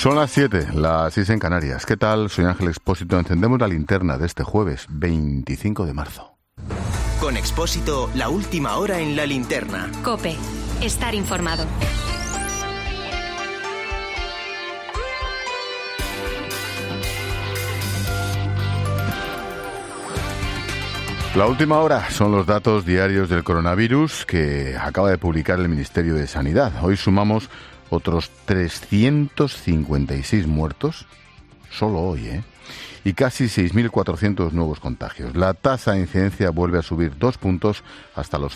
Son las 7, las 6 en Canarias. ¿Qué tal? Soy Ángel Expósito. Encendemos la linterna de este jueves 25 de marzo. Con Expósito, la última hora en la linterna. COPE. Estar informado. La última hora son los datos diarios del coronavirus que acaba de publicar el Ministerio de Sanidad. Hoy sumamos otros 356 muertos, solo hoy, y casi 6.400 nuevos contagios. La tasa de incidencia vuelve a subir 2 puntos hasta los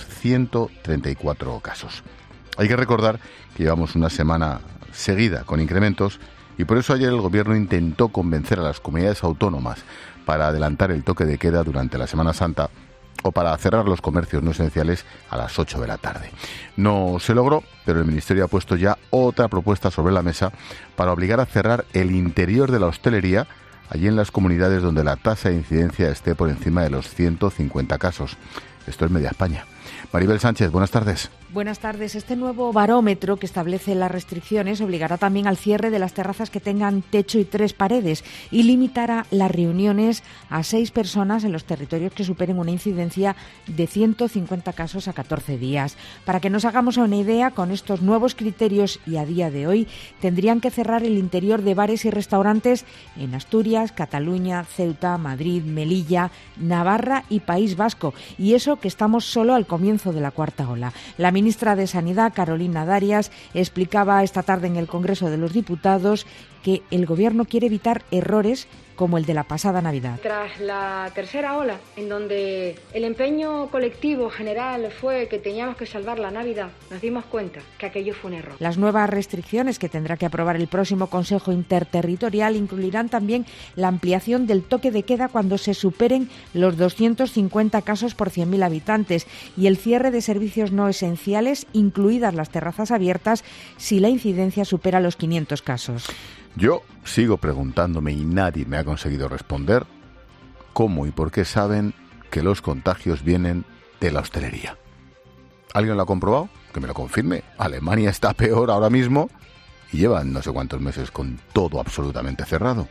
134 casos. Hay que recordar que llevamos una semana seguida con incrementos y por eso ayer el Gobierno intentó convencer a las comunidades autónomas para adelantar el toque de queda durante la Semana Santa o para cerrar los comercios no esenciales a las 8 de la tarde. No se logró, pero el Ministerio ha puesto ya otra propuesta sobre la mesa para obligar a cerrar el interior de la hostelería allí en las comunidades donde la tasa de incidencia esté por encima de los 150 casos. Esto es Media España. Maribel Sánchez, buenas tardes. Buenas tardes. Este nuevo barómetro que establece las restricciones obligará también al cierre de las terrazas que tengan techo y 3 paredes y limitará las reuniones a 6 personas en los territorios que superen una incidencia de 150 casos a 14 días. Para que nos hagamos una idea, con estos nuevos criterios y a día de hoy tendrían que cerrar el interior de bares y restaurantes en Asturias, Cataluña, Ceuta, Madrid, Melilla, Navarra y País Vasco. Y eso que estamos solo al comienzo de la cuarta ola. La ministra de Sanidad, Carolina Darias, explicaba esta tarde en el Congreso de los Diputados que el Gobierno quiere evitar errores como el de la pasada Navidad. Tras la tercera ola, en donde el empeño colectivo general fue que teníamos que salvar la Navidad, nos dimos cuenta que aquello fue un error. Las nuevas restricciones que tendrá que aprobar el próximo Consejo Interterritorial incluirán también la ampliación del toque de queda cuando se superen los 250 casos por 100.000 habitantes y el cierre de servicios no esenciales, incluidas las terrazas abiertas, si la incidencia supera los 500 casos. Yo sigo preguntándome y nadie me ha conseguido responder cómo y por qué saben que los contagios vienen de la hostelería. ¿Alguien lo ha comprobado? Que me lo confirme. Alemania está peor ahora mismo y llevan no sé cuántos meses con todo absolutamente cerrado.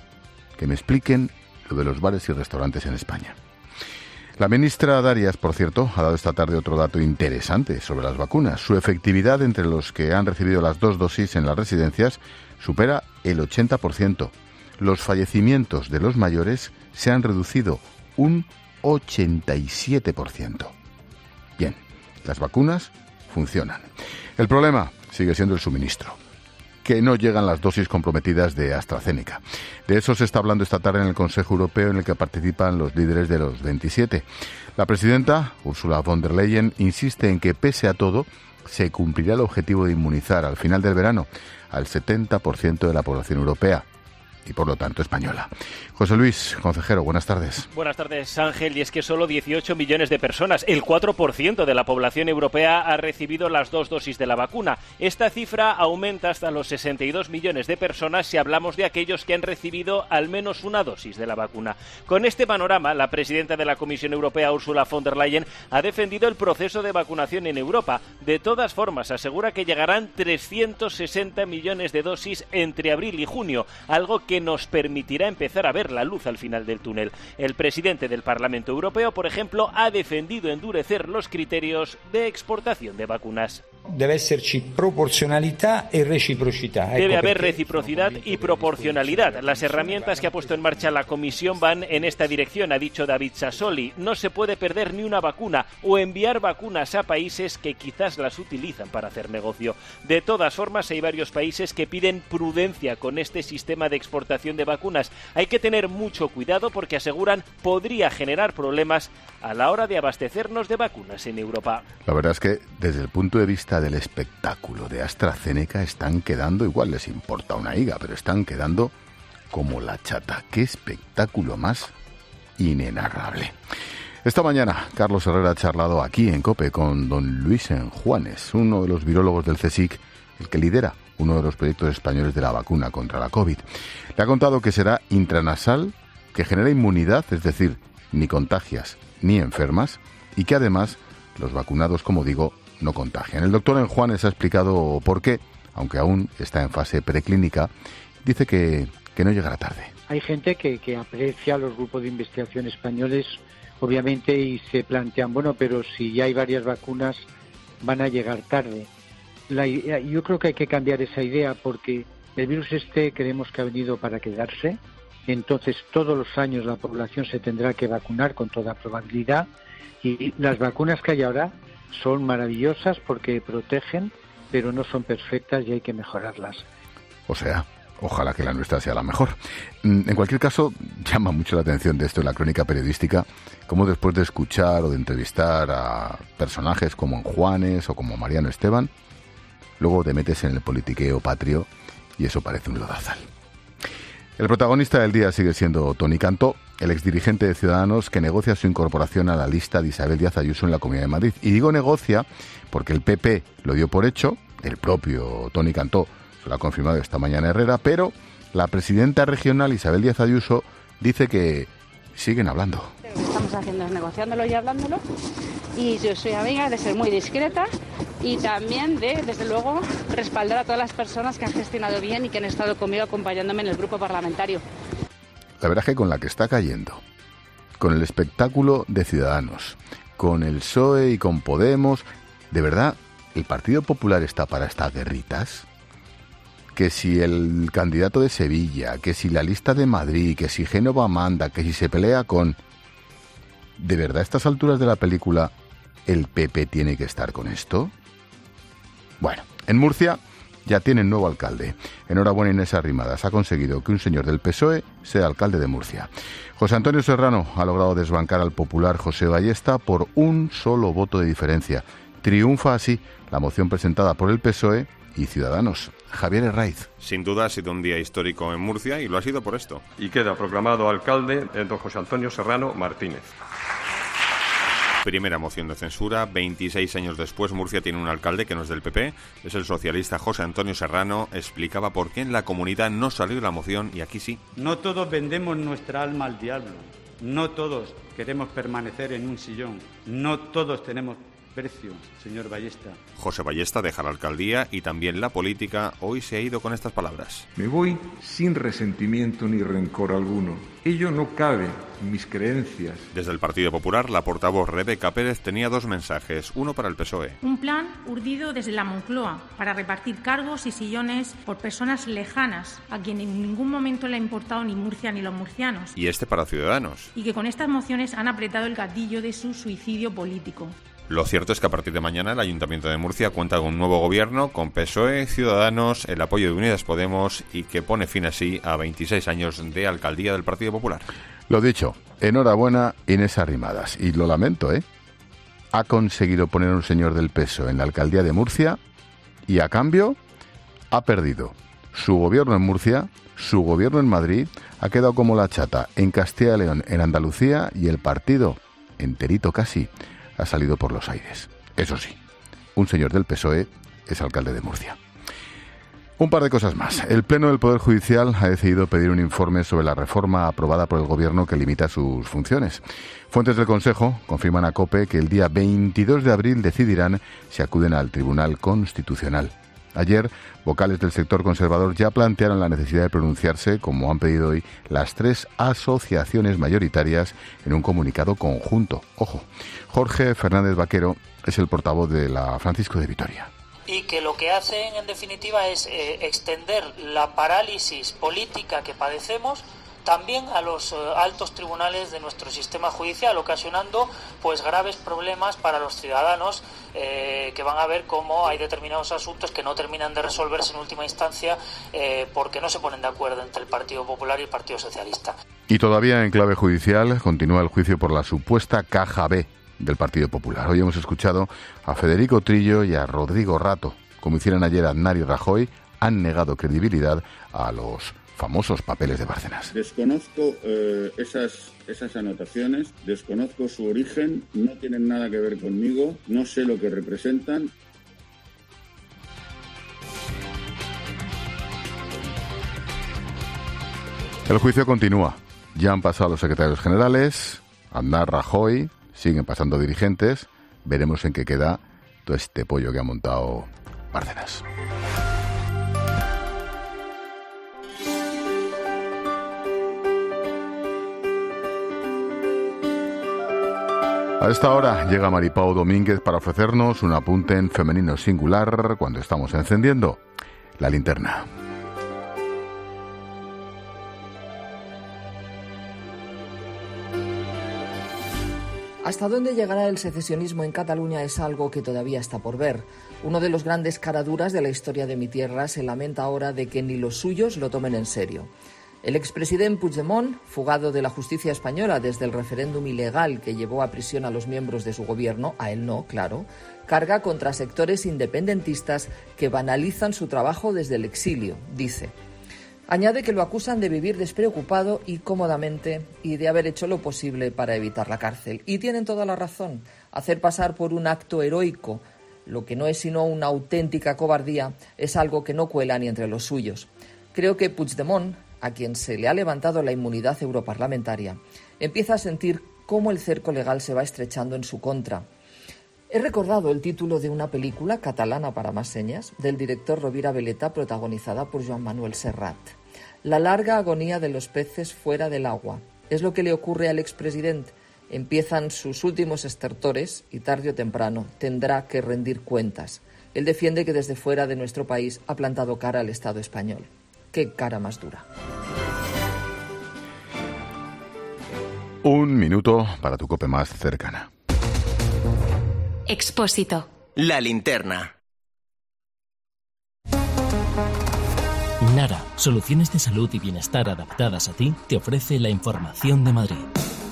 Que me expliquen lo de los bares y restaurantes en España. La ministra Darias, por cierto, ha dado esta tarde otro dato interesante sobre las vacunas. Su efectividad entre los que han recibido las 2 dosis en las residencias supera el 80%. Los fallecimientos de los mayores se han reducido un 87%. Bien, las vacunas funcionan. El problema sigue siendo el suministro, que no llegan las dosis comprometidas de AstraZeneca. De eso se está hablando esta tarde en el Consejo Europeo, en el que participan los líderes de los 27. La presidenta, Ursula von der Leyen, insiste en que, pese a todo, se cumplirá el objetivo de inmunizar al final del verano al 70% de la población europea y por lo tanto española. José Luis, consejero, buenas tardes. Buenas tardes, Ángel. Y es que solo 18 millones de personas, el 4% de la población europea, ha recibido las 2 dosis de la vacuna. Esta cifra aumenta hasta los 62 millones de personas si hablamos de aquellos que han recibido al menos una dosis de la vacuna. Con este panorama, la presidenta de la Comisión Europea, Ursula von der Leyen, ha defendido el proceso de vacunación en Europa. De todas formas, asegura que llegarán 360 millones de dosis entre abril y junio, algo que nos permitirá empezar a ver la luz al final del túnel. El presidente del Parlamento Europeo, por ejemplo, ha defendido endurecer los criterios de exportación de vacunas. Debe haber reciprocidad y proporcionalidad. Las herramientas que ha puesto en marcha la Comisión van en esta dirección, ha dicho David Sassoli. No se puede perder ni una vacuna o enviar vacunas a países que quizás las utilizan para hacer negocio. De todas formas, hay varios países que piden prudencia con este sistema de exportación de vacunas. Hay que tener mucho cuidado porque aseguran podría generar problemas a la hora de abastecernos de vacunas en Europa. La verdad es que desde el punto de vista del espectáculo de AstraZeneca están quedando, igual les importa una higa, pero están quedando como la chata. ¡Qué espectáculo más inenarrable! Esta mañana Carlos Herrera ha charlado aquí en COPE con don Luis Enjuanes, uno de los virólogos del CSIC, el que lidera uno de los proyectos españoles de la vacuna contra la COVID. Le ha contado que será intranasal, que genera inmunidad, es decir, ni contagias ni enfermas, y que además los vacunados, como digo, no contagian. El doctor Enjuanes ha explicado por qué aunque aún está en fase preclínica, dice que no llegará tarde. Hay gente que aprecia los grupos de investigación españoles, obviamente, y se plantean, bueno, pero si ya hay varias vacunas, van a llegar tarde. Yo creo que hay que cambiar esa idea porque el virus creemos que ha venido para quedarse. Entonces, todos los años la población se tendrá que vacunar con toda probabilidad. Y las vacunas que hay ahora son maravillosas porque protegen, pero no son perfectas y hay que mejorarlas. O sea, ojalá que la nuestra sea la mejor. En cualquier caso, llama mucho la atención de esto en la crónica periodística, cómo después de escuchar o de entrevistar a personajes como Juanes o como Mariano Esteban, luego te metes en el politiqueo patrio y eso parece un lodazal. El protagonista del día sigue siendo Toni Cantó, el exdirigente de Ciudadanos que negocia su incorporación a la lista de Isabel Díaz Ayuso en la Comunidad de Madrid. Y digo negocia porque el PP lo dio por hecho, el propio Toni Cantó se lo ha confirmado esta mañana Herrera, pero la presidenta regional Isabel Díaz Ayuso dice que siguen hablando. Lo que estamos haciendo es negociándolo y hablándolo, y yo soy amiga de ser muy discreta y también de, desde luego, respaldar a todas las personas que han gestionado bien y que han estado conmigo acompañándome en el grupo parlamentario. La verdad es que con la que está cayendo, con el espectáculo de Ciudadanos, con el PSOE y con Podemos, ¿de verdad el Partido Popular está para estas guerritas? Que si el candidato de Sevilla, que si la lista de Madrid, que si Génova manda, que si se pelea con... ¿De verdad a estas alturas de la película el PP tiene que estar con esto? Bueno, en Murcia ya tienen nuevo alcalde. Enhorabuena, Inés Arrimadas. Ha conseguido que un señor del PSOE sea alcalde de Murcia. José Antonio Serrano ha logrado desbancar al popular José Ballesta por un solo voto de diferencia. Triunfa así la moción presentada por el PSOE y Ciudadanos. Javier Herraiz. Sin duda ha sido un día histórico en Murcia y lo ha sido por esto. Y queda proclamado alcalde don José Antonio Serrano Martínez. Primera moción de censura. 26 años después, Murcia tiene un alcalde que no es del PP, es el socialista José Antonio Serrano. Explicaba por qué en la comunidad no salió la moción y aquí sí. No todos vendemos nuestra alma al diablo. No todos queremos permanecer en un sillón. No todos tenemos precio, señor Ballesta. José Ballesta deja la alcaldía y también la política. Hoy se ha ido con estas palabras. Me voy sin resentimiento ni rencor alguno. Ello no cabe en mis creencias. Desde el Partido Popular, la portavoz Rebeca Pérez tenía dos mensajes, uno para el PSOE. Un plan urdido desde la Moncloa para repartir cargos y sillones por personas lejanas, a quien en ningún momento le ha importado ni Murcia ni los murcianos. Y este para Ciudadanos. Y que con estas mociones han apretado el gatillo de su suicidio político. Lo cierto es que a partir de mañana el Ayuntamiento de Murcia cuenta con un nuevo gobierno, con PSOE, Ciudadanos, el apoyo de Unidas Podemos y que pone fin así a 26 años de alcaldía del Partido Popular. Lo dicho, enhorabuena Inés Arrimadas. Y lo lamento, ha conseguido poner a un señor del PSOE en la alcaldía de Murcia y a cambio ha perdido su gobierno en Murcia, su gobierno en Madrid, ha quedado como la chata en Castilla y León, en Andalucía y el partido enterito casi ha salido por los aires. Eso sí, un señor del PSOE es alcalde de Murcia. Un par de cosas más. El Pleno del Poder Judicial ha decidido pedir un informe sobre la reforma aprobada por el Gobierno que limita sus funciones. Fuentes del Consejo confirman a COPE que el día 22 de abril decidirán si acuden al Tribunal Constitucional. Ayer, vocales del sector conservador ya plantearon la necesidad de pronunciarse, como han pedido hoy las tres asociaciones mayoritarias en un comunicado conjunto. Ojo, Jorge Fernández Vaquero es el portavoz de la Francisco de Vitoria. Y que lo que hacen, en definitiva, es extender la parálisis política que padecemos también a los altos tribunales de nuestro sistema judicial, ocasionando pues graves problemas para los ciudadanos que van a ver cómo hay determinados asuntos que no terminan de resolverse en última instancia porque no se ponen de acuerdo entre el Partido Popular y el Partido Socialista. Y todavía en clave judicial continúa el juicio por la supuesta caja B del Partido Popular. Hoy hemos escuchado a Federico Trillo y a Rodrigo Rato. Como hicieron ayer Aznar y Rajoy, han negado credibilidad a los famosos papeles de Bárcenas. Desconozco esas anotaciones, desconozco su origen, no tienen nada que ver conmigo, no sé lo que representan. El juicio continúa. Ya han pasado los secretarios generales, Aznar, Rajoy, siguen pasando dirigentes. Veremos en qué queda todo este pollo que ha montado Bárcenas. A esta hora llega Maripau Domínguez para ofrecernos un apunte en femenino singular cuando estamos encendiendo la linterna. ¿Hasta dónde llegará el secesionismo en Cataluña? Es algo que todavía está por ver. Uno de los grandes caraduras de la historia de mi tierra se lamenta ahora de que ni los suyos lo tomen en serio. El expresidente Puigdemont, fugado de la justicia española desde el referéndum ilegal que llevó a prisión a los miembros de su gobierno, a él no, claro, carga contra sectores independentistas que banalizan su trabajo desde el exilio, dice. Añade que lo acusan de vivir despreocupado y cómodamente y de haber hecho lo posible para evitar la cárcel. Y tienen toda la razón. Hacer pasar por un acto heroico lo que no es sino una auténtica cobardía es algo que no cuela ni entre los suyos. Creo que Puigdemont, a quien se le ha levantado la inmunidad europarlamentaria, empieza a sentir cómo el cerco legal se va estrechando en su contra. He recordado el título de una película catalana para más señas, del director Rovira Veleta, protagonizada por Joan Manuel Serrat. La larga agonía de los peces fuera del agua. Es lo que le ocurre al expresidente. Empiezan sus últimos estertores y tarde o temprano tendrá que rendir cuentas. Él defiende que desde fuera de nuestro país ha plantado cara al Estado español. ¡Qué cara más dura! Un minuto para tu COPE más cercana. Expósito. La linterna. Nara, soluciones de salud y bienestar adaptadas a ti, te ofrece la información de Madrid.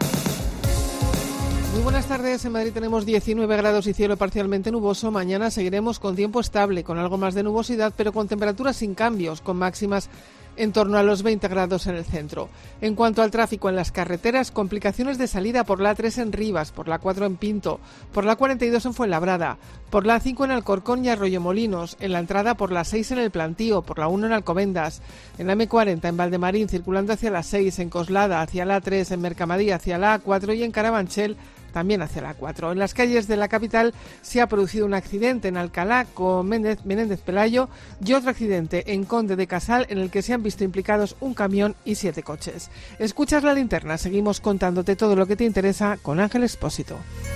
Muy buenas tardes. En Madrid tenemos 19 grados y cielo parcialmente nuboso. Mañana seguiremos con tiempo estable, con algo más de nubosidad, pero con temperaturas sin cambios, con máximas en torno a los 20 grados en el centro. En cuanto al tráfico en las carreteras, complicaciones de salida por la A3 en Rivas, por la A4 en Pinto, por la A42 en Fuenlabrada, por la A5 en Alcorcón y Arroyomolinos, en la entrada por la 6 en El Plantío, por la 1 en Alcobendas, en la M40 en Valdemarín, circulando hacia la 6, en Coslada hacia la A3, en Mercamadí hacia la A4 y en Carabanchel también hacia la 4. En las calles de la capital se ha producido un accidente en Alcalá con Menéndez Pelayo y otro accidente en Conde de Casal en el que se han visto implicados un camión y 7 coches. Escuchas La Linterna, seguimos contándote todo lo que te interesa con Ángel Expósito.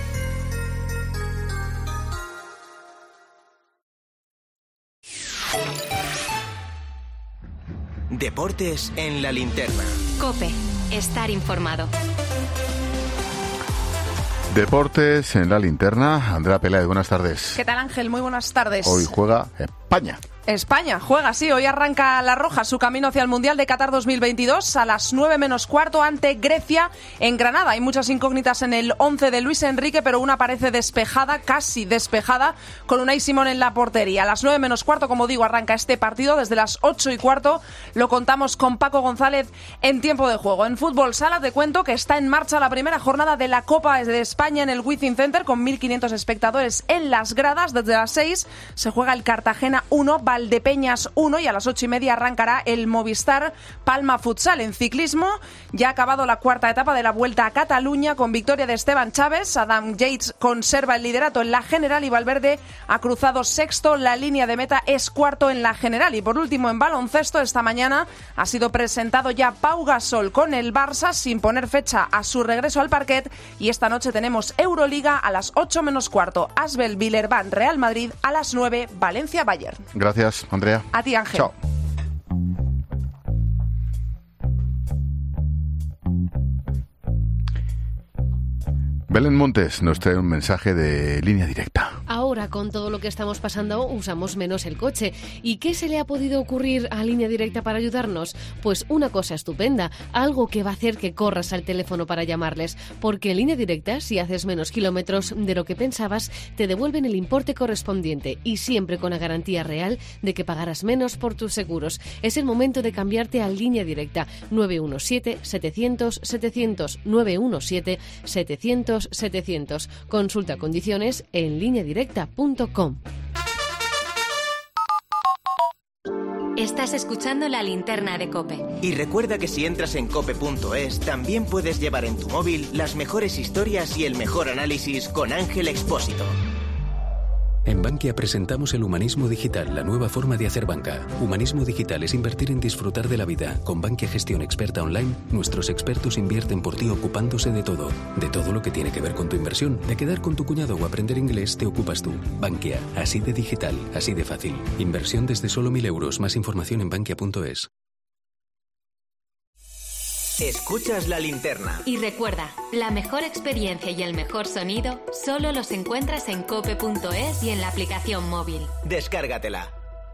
Deportes en La Linterna. COPE. Estar informado. Deportes en La Linterna. Andrea Peláez, buenas tardes. ¿Qué tal, Ángel? Muy buenas tardes. Hoy juega España. España juega, sí, hoy arranca la Roja su camino hacia el Mundial de Qatar 2022 a las 9 menos cuarto ante Grecia en Granada. Hay muchas incógnitas en el 11 de Luis Enrique, pero una parece despejada, casi despejada, con Unai Simón en la portería. A las 9 menos cuarto, como digo, arranca este partido. Desde las 8 y cuarto lo contamos con Paco González en tiempo de juego. En fútbol sala te cuento que está en marcha la primera jornada de la Copa de España en el Wizzing Center con 1.500 espectadores en las gradas. Desde las 6 se juega el Cartagena 1, Valdepeñas 1 y a las 8:30 arrancará el Movistar Palma Futsal. En ciclismo ya ha acabado la cuarta etapa de la Vuelta a Cataluña con victoria de Esteban Chaves. Adam Yates conserva el liderato en la general y Valverde ha cruzado sexto. La línea de meta es cuarto en la general. Y por último, en baloncesto, esta mañana ha sido presentado ya Pau Gasol con el Barça sin poner fecha a su regreso al parquet. Y esta noche tenemos Euroliga a las 8 menos cuarto. Asbel Villerban Real Madrid a las 9 Valencia Bayern. Gracias, Andrea. A ti, Ángel. Chao. Belén Montes nos trae un mensaje de Línea Directa. Ahora, con todo lo que estamos pasando, usamos menos el coche. ¿Y qué se le ha podido ocurrir a Línea Directa para ayudarnos? Pues una cosa estupenda, algo que va a hacer que corras al teléfono para llamarles. Porque en Línea Directa, si haces menos kilómetros de lo que pensabas, te devuelven el importe correspondiente y siempre con la garantía real de que pagarás menos por tus seguros. Es el momento de cambiarte a Línea Directa. 917-700-700, 917-700-700. Consulta condiciones en lineadirecta.com. Estás escuchando La Linterna de COPE. Y recuerda que si entras en cope.es, también puedes llevar en tu móvil las mejores historias y el mejor análisis con Ángel Expósito. En Bankia presentamos el humanismo digital, la nueva forma de hacer banca. Humanismo digital es invertir en disfrutar de la vida. Con Bankia Gestión Experta Online, nuestros expertos invierten por ti ocupándose de todo. De todo lo que tiene que ver con tu inversión. De quedar con tu cuñado o aprender inglés, te ocupas tú. Bankia, así de digital, así de fácil. Inversión desde solo 1.000 euros. Más información en bankia.es. Escuchas la linterna. Y recuerda, la mejor experiencia y el mejor sonido solo los encuentras en cope.es y en la aplicación móvil. Descárgatela.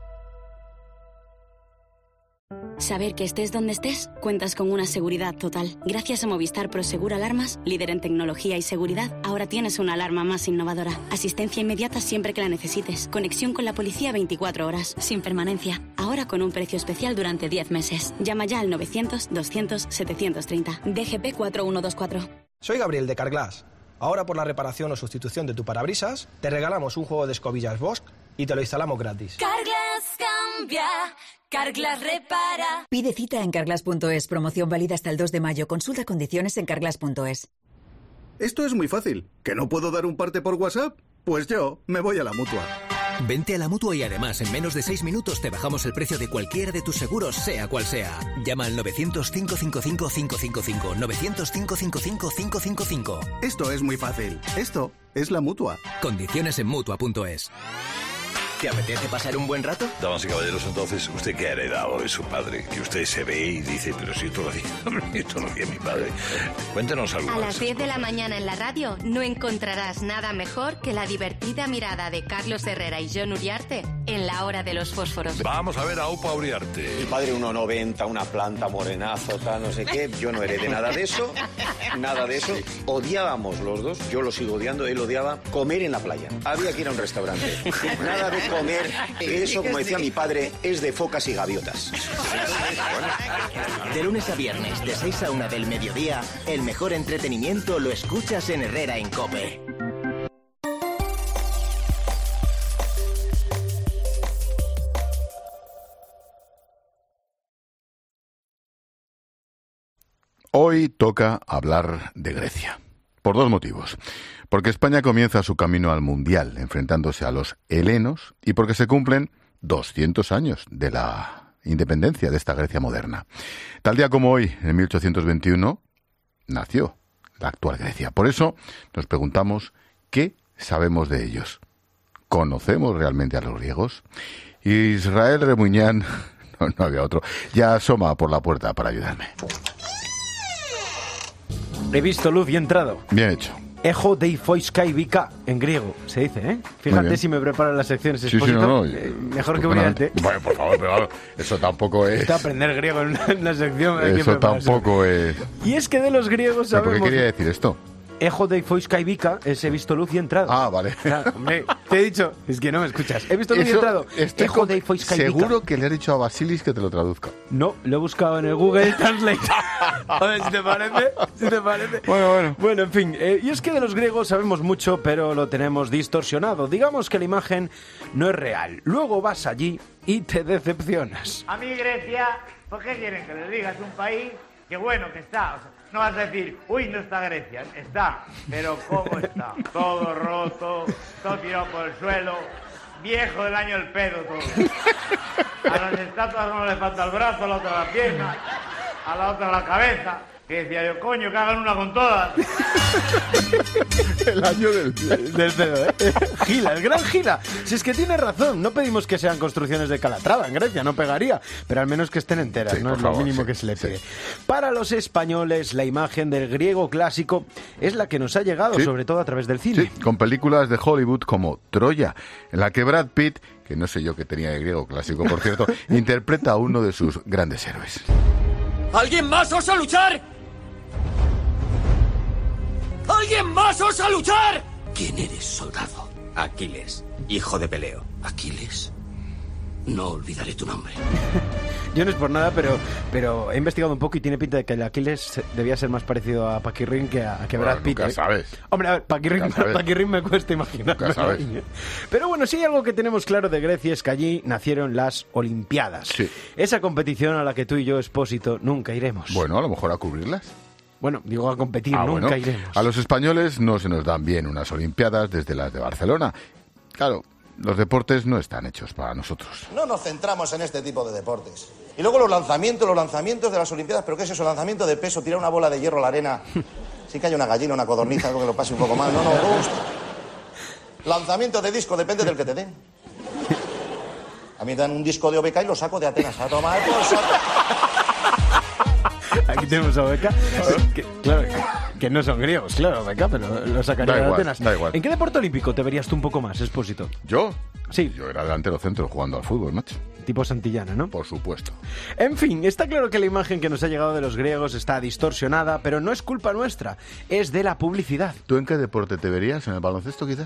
Saber que estés donde estés, cuentas con una seguridad total. Gracias a Movistar Prosegur Alarmas, líder en tecnología y seguridad, ahora tienes una alarma más innovadora. Asistencia inmediata siempre que la necesites. Conexión con la policía 24 horas, sin permanencia. Ahora con un precio especial durante 10 meses. Llama ya al 900-200-730. DGP 4124. Soy Gabriel de Carglass. Ahora por la reparación o sustitución de tu parabrisas, te regalamos un juego de escobillas Bosch y te lo instalamos gratis. Carglass cambia, Carglass repara. Pide cita en carglass.es. Promoción válida hasta el 2 de mayo. Consulta condiciones en carglass.es. Esto es muy fácil. ¿Que no puedo dar un parte por WhatsApp? Pues yo me voy a la Mutua. Vente a la Mutua y además en menos de 6 minutos te bajamos el precio de cualquiera de tus seguros, sea cual sea. Llama al 900-555-555. 900-555-555. Esto es muy fácil. Esto es la Mutua. Condiciones en Mutua.es. ¿Te apetece pasar un buen rato? Damas y caballeros, entonces, ¿usted qué ha heredado de su padre? Que usted se ve y dice, pero si esto lo hacía mi padre. Cuéntenos algo. A las 10 de la mañana en la radio no encontrarás nada mejor que la divertida mirada de Carlos Herrera y Jon Uriarte en La Hora de los Fósforos. Vamos a ver a Upa Uriarte. Mi padre 1,90, una planta, morenazo, tal, no sé qué. Yo no heredé nada de eso. Nada de eso. Odiábamos los dos. Yo lo sigo odiando. Él odiaba comer en la playa. Había que ir a un restaurante. Nada de comer. Eso, como decía mi padre, es de focas y gaviotas. De lunes a viernes, de 6 a 1 del mediodía, el mejor entretenimiento lo escuchas en Herrera en COPE. Hoy toca hablar de Grecia, por dos motivos. Porque España comienza su camino al Mundial, enfrentándose a los helenos, y porque se cumplen 200 años de la independencia de esta Grecia moderna. Tal día como hoy, en 1821, nació la actual Grecia. Por eso nos preguntamos, ¿qué sabemos de ellos? ¿Conocemos realmente a los griegos? Israel Remuñán, no había otro, ya asoma por la puerta para ayudarme. He visto luz y entrado. Bien hecho. Ejo dei foiskai vika, en griego, se dice, ¿eh? Fíjate si me preparan las secciones. Sí, no, mejor que Uriarte. Bueno, por favor, pero eso tampoco es... Aprender griego en una sección... Eso tampoco es... Y es que de los griegos sabemos... ¿Pero qué quería decir esto? Ejo dei foiskai vika es he visto luz y entrado. Ah, vale. Hombre, te he dicho, es que no me escuchas. He visto luz y entrado. Ejo dei foiskai vika. Seguro que le has dicho a Basilis que te lo traduzca. No, lo he buscado en el Google Translate. A ver si te parece. Bueno, en fin. Y es que de los griegos sabemos mucho, pero lo tenemos distorsionado. Digamos que la imagen no es real. Luego vas allí y te decepcionas. A mí Grecia, ¿por qué quieren que les digas un país que bueno que está? O sea, no vas a decir, uy, no está Grecia, está, pero ¿cómo está? Todo roto, todo tirado por el suelo, viejo del año el pedo todo. A las estatuas no le falta el brazo, a la otra la pierna, a la otra la cabeza. Que decía yo, coño, que hagan una con todas. El año del pedo, ¿eh? Gila, el gran Gila. Si es que tiene razón, no pedimos que sean construcciones de Calatrava en Grecia, no pegaría, pero al menos que estén enteras, sí, no es lo mínimo que se le pide. Para los españoles, la imagen del griego clásico es la que nos ha llegado, sobre todo a través del cine. Sí, con películas de Hollywood como Troya, en la que Brad Pitt, que no sé yo qué tenía de griego clásico, por cierto, interpreta a uno de sus grandes héroes. ¿Alguien más osa luchar? ¿Alguien más osa luchar? ¿Quién eres, soldado? Aquiles, hijo de Peleo. ¿Aquiles? No olvidaré tu nombre. Yo no es por nada, pero he investigado un poco y tiene pinta de que el Aquiles debía ser más parecido a Paquirrín que Brad Pitt. Nunca sabes. Hombre, a ver, Paquirrín me cuesta imaginar. Nunca sabes. Pero bueno, sí hay algo que tenemos claro de Grecia, es que allí nacieron las Olimpiadas. Sí. Esa competición a la que tú y yo, Expósito, nunca iremos. Bueno, a lo mejor a cubrirlas. Bueno, digo a competir, nunca iremos. A los españoles no se nos dan bien unas Olimpiadas desde las de Barcelona. Claro, los deportes no están hechos para nosotros. No nos centramos en este tipo de deportes. Y luego los lanzamientos de las Olimpiadas. ¿Pero qué es eso? Lanzamiento de peso, tirar una bola de hierro a la arena. Sí que hay una gallina, una codorniz, algo que lo pase un poco mal. No, gusta. Lanzamiento de disco, depende del que te den. A mí me dan un disco de OBK y lo saco de Atenas. A tomar por saco. Aquí tenemos a OBK. Claro, que no son griegos, claro, OBK, pero lo sacaría de Atenas. Da igual. ¿En qué deporte olímpico te verías tú un poco más, Expósito? ¿Yo? Sí. Yo era delantero centro jugando al fútbol, macho. Tipo Santillana, ¿no? Por supuesto. En fin, está claro que la imagen que nos ha llegado de los griegos está distorsionada, pero no es culpa nuestra, es de la publicidad. ¿Tú en qué deporte te verías? ¿En el baloncesto, quizás?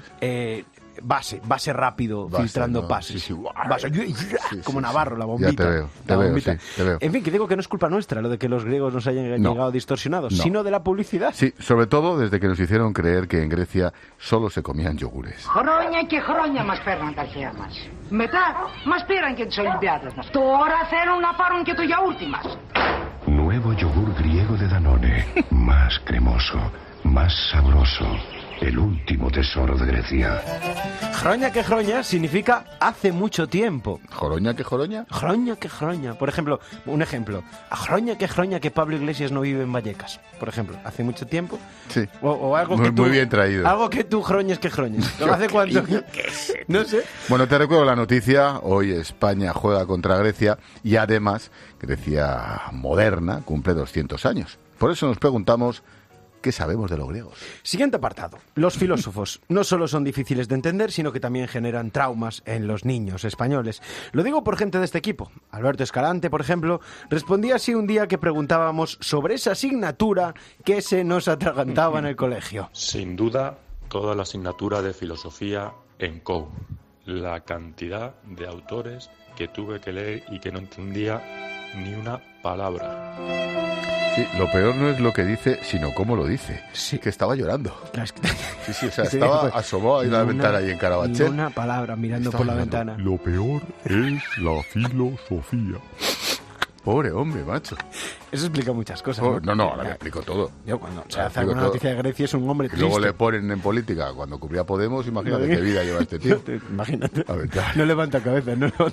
Base rápido, filtrando pases. Sí. Base, como Navarro, la bombita. Ya te veo. En fin, que digo que no es culpa nuestra lo de que los griegos nos hayan llegado distorsionados, sino de la publicidad. Sí, sobre todo desde que nos hicieron creer que en Grecia solo se comían yogures. Χρόνια και χρόνια μας παίρναν τα αρχαία μας. Μετά μας πήραν και τις Ολυμπιάδες μας. Τώρα θέλουν να πάρουν και το γιαούρτι μας. Nuevo yogur griego de Danone. Más cremoso, más sabroso. El último tesoro de Grecia. Jroña que jroña significa hace mucho tiempo. ¿Joroña que joroña? Jroña que jroña. Por ejemplo, un ejemplo. Jroña que Pablo Iglesias no vive en Vallecas. Por ejemplo, hace mucho tiempo. Sí. O algo muy, que tú... Muy bien traído. Algo que tú jroñes que jroñes. ¿Hace cuánto? No sé. Bueno, te recuerdo la noticia. Hoy España juega contra Grecia y además Grecia moderna cumple 200 años. Por eso nos preguntamos... ¿Qué sabemos de los griegos? Siguiente apartado. Los filósofos no solo son difíciles de entender, sino que también generan traumas en los niños españoles. Lo digo por gente de este equipo. Alberto Escalante, por ejemplo, respondía así un día que preguntábamos sobre esa asignatura que se nos atragantaba en el colegio. Sin duda, toda la asignatura de filosofía en COU. La cantidad de autores que tuve que leer y que no entendía ni una palabra. Sí, lo peor no es lo que dice, sino cómo lo dice. Sí. Que estaba llorando. Sí, o sea, estaba asomado ahí en la ventana y en Carabanchel. Una palabra mirando por la ventana. Lo peor es la filosofía. Pobre hombre, macho. Eso explica muchas cosas, ¿no? No, ahora me explico todo. Yo cuando se hace alguna noticia de Grecia es un hombre triste. Y luego le ponen en política cuando cubría Podemos, imagínate qué vida lleva este tío. Imagínate. No levanta cabeza.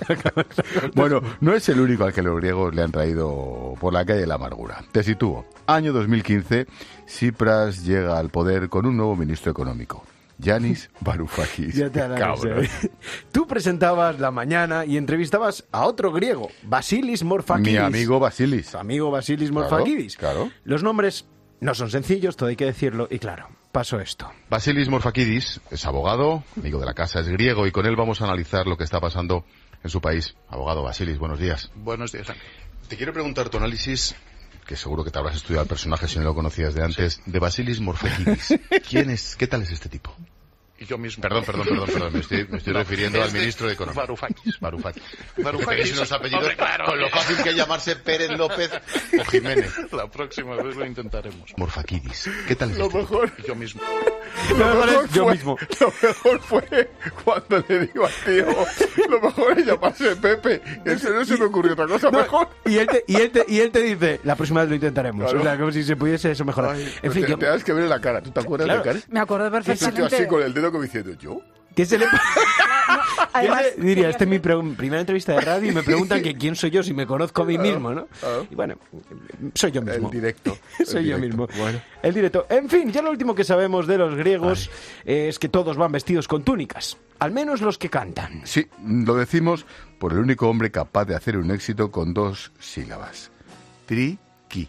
Bueno, no es el único al que los griegos le han traído por la calle la amargura. Te sitúo. Año 2015, Tsipras llega al poder con un nuevo ministro económico. Yanis Varoufakis. Cabrón. Tú presentabas La Mañana y entrevistabas a otro griego, Vasilis Morfakidis. Mi amigo Vasilis. Tu amigo Vasilis Morfakidis. Claro. Los nombres no son sencillos, todo hay que decirlo, y claro, pasó esto. Vasilis Morfakidis es abogado, amigo de la casa, es griego, y con él vamos a analizar lo que está pasando en su país. Abogado Vasilis, buenos días. Buenos días. Te quiero preguntar tu análisis, que seguro que te habrás estudiado el personaje si no lo conocías de antes, de Vasilis Morfakidis. ¿Quién es? ¿Qué tal es este tipo? Yo mismo. Perdón. Me estoy refiriendo al ministro de Economía. Varoufakis. Es unos apellidos, hombre, claro, con lo fácil que es llamarse Pérez López o Jiménez. La próxima vez lo intentaremos. Morfakidis. ¿Qué tal es lo este mejor? tipo? Yo mismo. Lo mejor fue cuando le digo al tío, lo mejor es llamarse Pepe. Eso no se me ocurrió otra cosa mejor. Y él te dice, la próxima vez lo intentaremos. Claro. O sea, como si se pudiese eso mejorar. En fin, te das que ver en la cara. ¿Tú te acuerdas de cara? Me acuerdo perfectamente. Así con el dedo como diciendo, ¿yo? ¿Qué se le Además, diría, esta es mi primera entrevista de radio y me preguntan que quién soy yo, si me conozco a mí mismo, ¿no? Y bueno, soy yo mismo. El directo. Soy yo mismo. Bueno. El directo. En fin, ya lo último que sabemos de los griegos es que todos van vestidos con túnicas. Al menos los que cantan. Sí, lo decimos por el único hombre capaz de hacer un éxito con 2 sílabas. Triqui.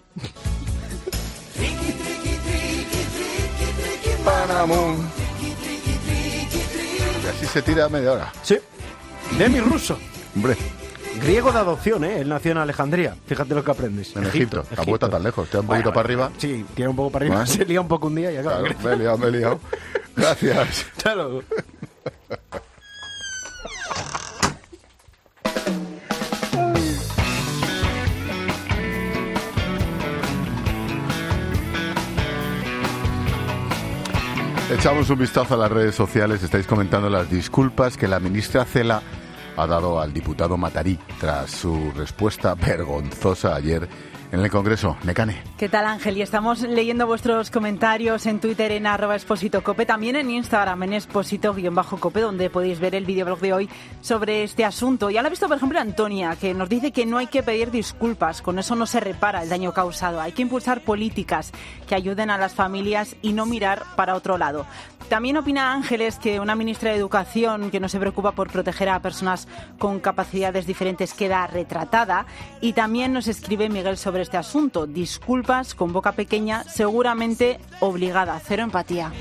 Panamón. Y así se tira media hora. Sí. Demi Russo. Hombre. Griego de adopción, ¿eh? Él nació en Alejandría. Fíjate lo que aprendes. En Egipto. La vuelta tan lejos. Te da un poquito para arriba. Sí, tira un poco para arriba. Se lía un poco un día y acaba. Claro, me he liado. Gracias. Hasta luego. Echamos un vistazo a las redes sociales. Estáis comentando las disculpas que la ministra Cela ha dado al diputado Matarí tras su respuesta vergonzosa ayer en el Congreso. Nekane. ¿Qué tal, Ángel? Y estamos leyendo vuestros comentarios en Twitter en @expositocope, también en Instagram en exposito_cope, donde podéis ver el videoblog de hoy sobre este asunto. Ya lo ha visto, por ejemplo, Antonia, que nos dice que no hay que pedir disculpas, con eso no se repara el daño causado. Hay que impulsar políticas que ayuden a las familias y no mirar para otro lado. También opina Ángeles que una ministra de Educación que no se preocupa por proteger a personas con capacidades diferentes queda retratada. Y también nos escribe Miguel sobre este asunto. Disculpas con boca pequeña, seguramente obligada. Cero empatía.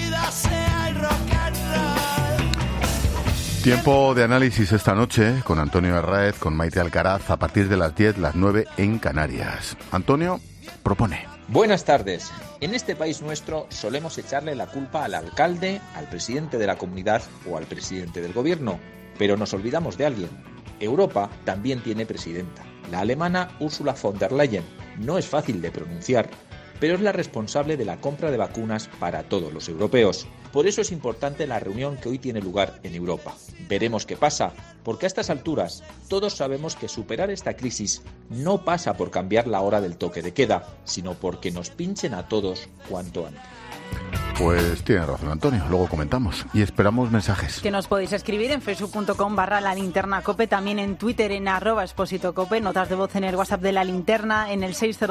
Tiempo de análisis esta noche con Antonio Arráez, con Maite Alcaraz, a partir de las 10, las 9 en Canarias. Antonio propone. Buenas tardes. En este país nuestro solemos echarle la culpa al alcalde, al presidente de la comunidad o al presidente del gobierno, pero nos olvidamos de alguien. Europa también tiene presidenta, la alemana Ursula von der Leyen. No es fácil de pronunciar, pero es la responsable de la compra de vacunas para todos los europeos. Por eso es importante la reunión que hoy tiene lugar en Europa. Veremos qué pasa, porque a estas alturas todos sabemos que superar esta crisis no pasa por cambiar la hora del toque de queda, sino porque nos pinchen a todos cuanto antes. Pues tiene razón Antonio, luego comentamos y esperamos mensajes. Que nos podéis escribir en facebook.com/lalinternacope, también en Twitter en @expositocope, notas de voz en el WhatsApp de La Linterna en el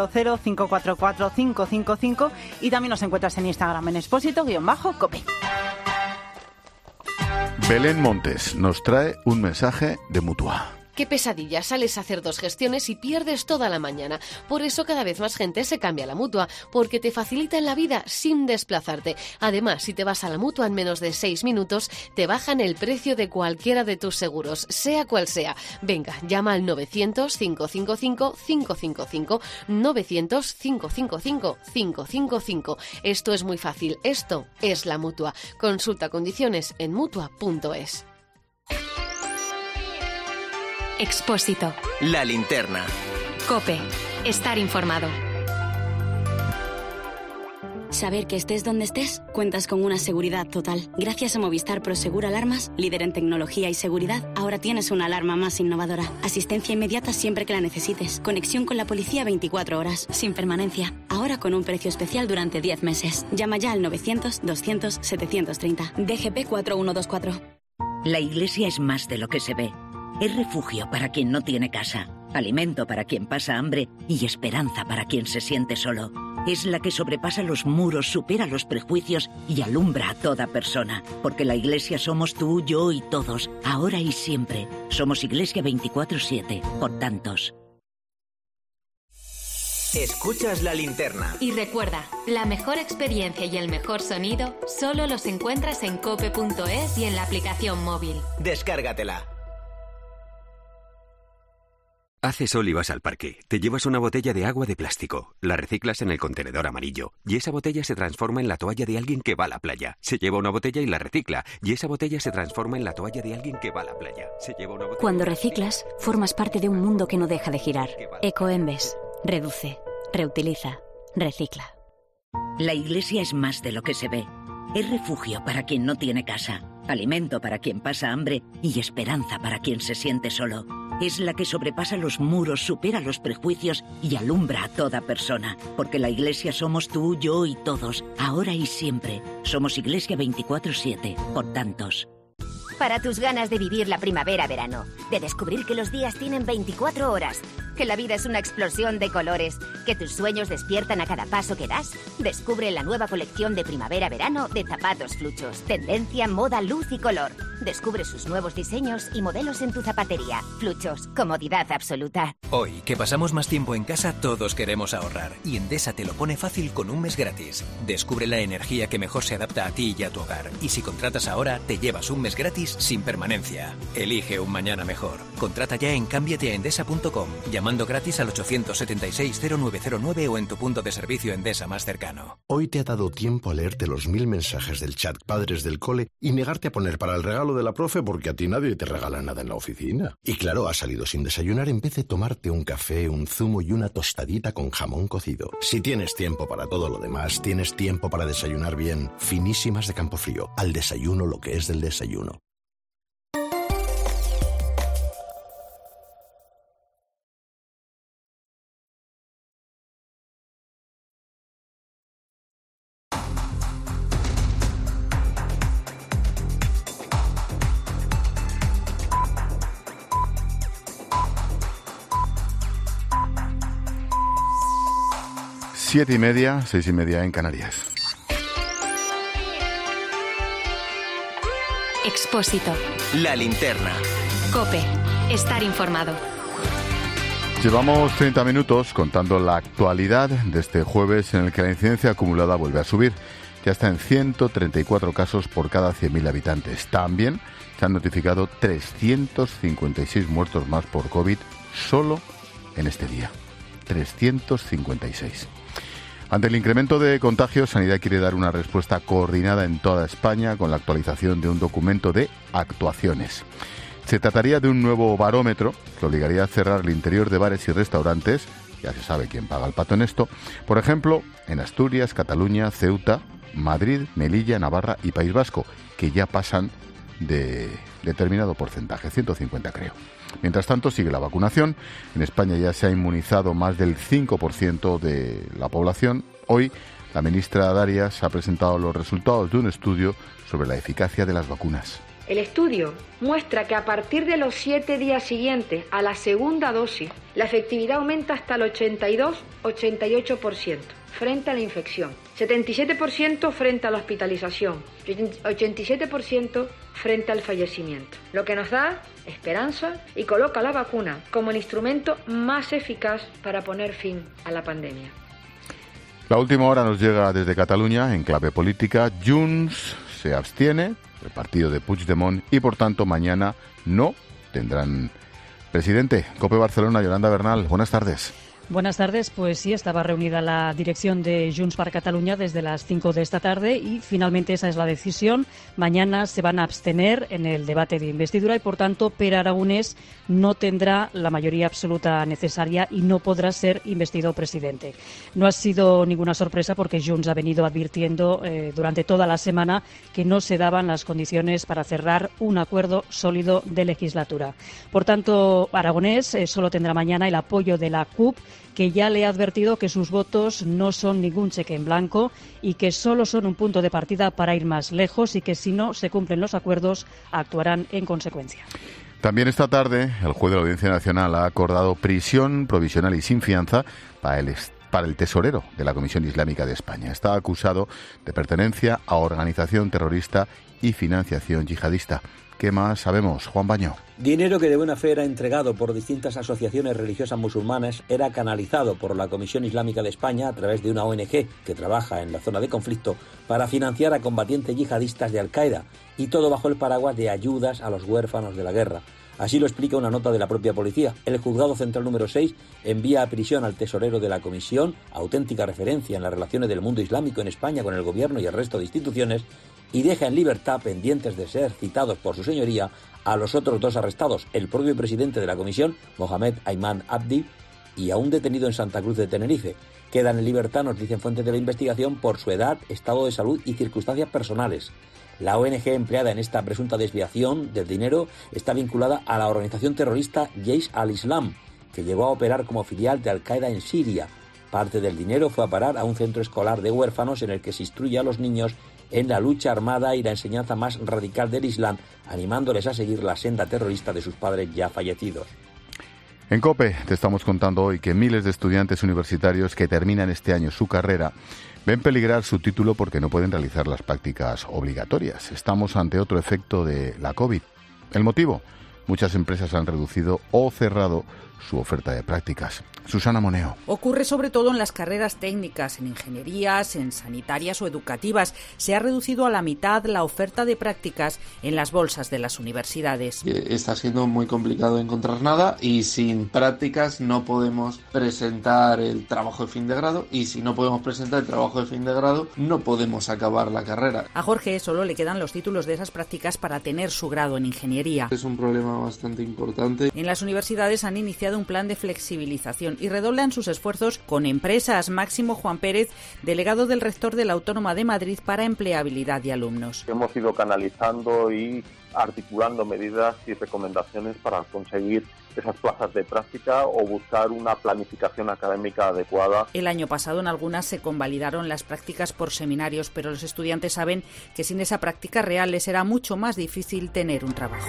600-544-555 y también nos encuentras en Instagram en exposito_cope. Belén Montes nos trae un mensaje de Mutua. Qué pesadilla, sales a hacer 2 gestiones y pierdes toda la mañana. Por eso cada vez más gente se cambia a la Mutua, porque te facilita en la vida sin desplazarte. Además, si te vas a la Mutua en menos de 6 minutos, te bajan el precio de cualquiera de tus seguros, sea cual sea. Venga, llama al 900-555-555, 900-555-555. Esto es muy fácil, esto es la Mutua. Consulta condiciones en Mutua.es. Expósito. La Linterna. COPE. Estar informado. Saber que estés donde estés, cuentas con una seguridad total. Gracias a Movistar Prosegur Alarmas, líder en tecnología y seguridad, ahora tienes una alarma más innovadora. Asistencia inmediata siempre que la necesites. Conexión con la policía 24 horas, sin permanencia. Ahora con un precio especial durante 10 meses. Llama ya al 900-200-730. DGP 4124. La Iglesia es más de lo que se ve. Es refugio para quien no tiene casa, alimento para quien pasa hambre y esperanza para quien se siente solo. Es la que sobrepasa los muros, supera los prejuicios y alumbra a toda persona. Porque la Iglesia somos tú, yo y todos, ahora y siempre. Somos Iglesia 24/7, por tantos. Escuchas La Linterna. Y recuerda, la mejor experiencia y el mejor sonido solo los encuentras en cope.es y en la aplicación móvil. Descárgatela. Hace sol y vas al parque. Te llevas una botella de agua de plástico. La reciclas en el contenedor amarillo. Y esa botella se transforma en la toalla de alguien que va a la playa. Se lleva una botella y la recicla. Y esa botella se transforma en la toalla de alguien que va a la playa. Se lleva una botella. Cuando reciclas, formas parte de un mundo que no deja de girar. Ecoembes. Reduce. Reutiliza. Recicla. La Iglesia es más de lo que se ve. Es refugio para quien no tiene casa, alimento para quien pasa hambre y esperanza para quien se siente solo. Es la que sobrepasa los muros, supera los prejuicios y alumbra a toda persona. Porque la Iglesia somos tú, yo y todos, ahora y siempre. Somos Iglesia 24/7, por tantos. Para tus ganas de vivir la primavera-verano, de descubrir que los días tienen 24 horas, que la vida es una explosión de colores, que tus sueños despiertan a cada paso que das, descubre la nueva colección de primavera-verano de zapatos Fluchos. Tendencia, moda, luz y color. Descubre sus nuevos diseños y modelos en tu zapatería. Fluchos, comodidad absoluta. Hoy, que pasamos más tiempo en casa, todos queremos ahorrar. Y Endesa te lo pone fácil con un mes gratis. Descubre la energía que mejor se adapta a ti y a tu hogar. Y si contratas ahora, te llevas un mes gratis sin permanencia. Elige un mañana mejor. Contrata ya en cambiateaendesa.com, llamando gratis al 876-0909 o en tu punto de servicio Endesa más cercano. Hoy te ha dado tiempo a leerte los 1000 mensajes del chat Padres del Cole y negarte a poner para el regalo de la profe porque a ti nadie te regala nada en la oficina. Y claro, has salido sin desayunar en vez de tomarte un café, un zumo y una tostadita con jamón cocido. Si tienes tiempo para todo lo demás, tienes tiempo para desayunar bien. Finísimas de Campofrío. Al desayuno lo que es del desayuno. 7:30, 6:30 en Canarias. Expósito. La linterna. COPE. Estar informado. Llevamos 30 minutos contando la actualidad de este jueves en el que la incidencia acumulada vuelve a subir. Ya está en 134 casos por cada 100.000 habitantes. También se han notificado 356 muertos más por COVID solo en este día. 356. Ante el incremento de contagios, Sanidad quiere dar una respuesta coordinada en toda España con la actualización de un documento de actuaciones. Se trataría de un nuevo barómetro que obligaría a cerrar el interior de bares y restaurantes. Ya se sabe quién paga el pato en esto. Por ejemplo, en Asturias, Cataluña, Ceuta, Madrid, Melilla, Navarra y País Vasco, que ya pasan de determinado porcentaje, 150 creo. Mientras tanto, sigue la vacunación. En España ya se ha inmunizado más del 5% de la población. Hoy, la ministra Darias ha presentado los resultados de un estudio sobre la eficacia de las vacunas. El estudio muestra que a partir de los 7 días siguientes a la segunda dosis, la efectividad aumenta hasta el 82-88% frente a la infección, 77% frente a la hospitalización, 87% frente al fallecimiento, lo que nos da esperanza y coloca la vacuna como el instrumento más eficaz para poner fin a la pandemia. La última hora nos llega desde Cataluña, en clave política. Junts se abstiene, el partido de Puigdemont, y por tanto mañana no tendrán presidente. COPE Barcelona, Yolanda Bernal, buenas tardes. Buenas tardes. Pues sí, estaba reunida la dirección de Junts per Catalunya desde las 5 de esta tarde y finalmente esa es la decisión. Mañana se van a abstener en el debate de investidura y, por tanto, Pere Aragonés no tendrá la mayoría absoluta necesaria y no podrá ser investido presidente. No ha sido ninguna sorpresa porque Junts ha venido advirtiendo durante toda la semana que no se daban las condiciones para cerrar un acuerdo sólido de legislatura. Por tanto, Aragonés solo tendrá mañana el apoyo de la CUP, que ya le ha advertido que sus votos no son ningún cheque en blanco y que solo son un punto de partida para ir más lejos y que si no se cumplen los acuerdos actuarán en consecuencia. También esta tarde el juez de la Audiencia Nacional ha acordado prisión provisional y sin fianza para el tesorero de la Comisión Islámica de España. Está acusado de pertenencia a organización terrorista y financiación yihadista. ¿Qué más sabemos, Juan Baño? Dinero que de buena fe era entregado por distintas asociaciones religiosas musulmanas era canalizado por la Comisión Islámica de España a través de una ONG que trabaja en la zona de conflicto para financiar a combatientes yihadistas de Al-Qaeda, y todo bajo el paraguas de ayudas a los huérfanos de la guerra. Así lo explica una nota de la propia policía. El Juzgado Central número 6 envía a prisión al tesorero de la comisión, auténtica referencia en las relaciones del mundo islámico en España con el gobierno y el resto de instituciones, y deja en libertad, pendientes de ser citados por su señoría, a los otros dos arrestados, el propio presidente de la comisión, Mohamed Ayman Abdi, y a un detenido en Santa Cruz de Tenerife. Quedan en libertad, nos dicen fuentes de la investigación, por su edad, estado de salud y circunstancias personales. La ONG empleada en esta presunta desviación del dinero está vinculada a la organización terrorista Jaish al-Islam, que llegó a operar como filial de Al-Qaeda en Siria. Parte del dinero fue a parar a un centro escolar de huérfanos en el que se instruye a los niños en la lucha armada y la enseñanza más radical del Islam, animándoles a seguir la senda terrorista de sus padres ya fallecidos. En COPE te estamos contando hoy que miles de estudiantes universitarios que terminan este año su carrera ven peligrar su título porque no pueden realizar las prácticas obligatorias. Estamos ante otro efecto de la COVID. ¿El motivo? Muchas empresas han reducido o cerrado su oferta de prácticas. Susana Moneo. Ocurre sobre todo en las carreras técnicas, en ingenierías, en sanitarias o educativas. Se ha reducido a la mitad la oferta de prácticas en las bolsas de las universidades. Está siendo muy complicado encontrar nada y sin prácticas no podemos presentar el trabajo de fin de grado, y si no podemos presentar el trabajo de fin de grado no podemos acabar la carrera. A Jorge solo le quedan los títulos de esas prácticas para tener su grado en ingeniería. Es un problema bastante importante. En las universidades han iniciado un plan de flexibilización y redoblan sus esfuerzos con empresas. Máximo Juan Pérez, delegado del rector de la Autónoma de Madrid para Empleabilidad y Alumnos. Hemos ido canalizando y articulando medidas y recomendaciones para conseguir esas plazas de práctica o buscar una planificación académica adecuada. El año pasado en algunas se convalidaron las prácticas por seminarios, pero los estudiantes saben que sin esa práctica real les será mucho más difícil tener un trabajo.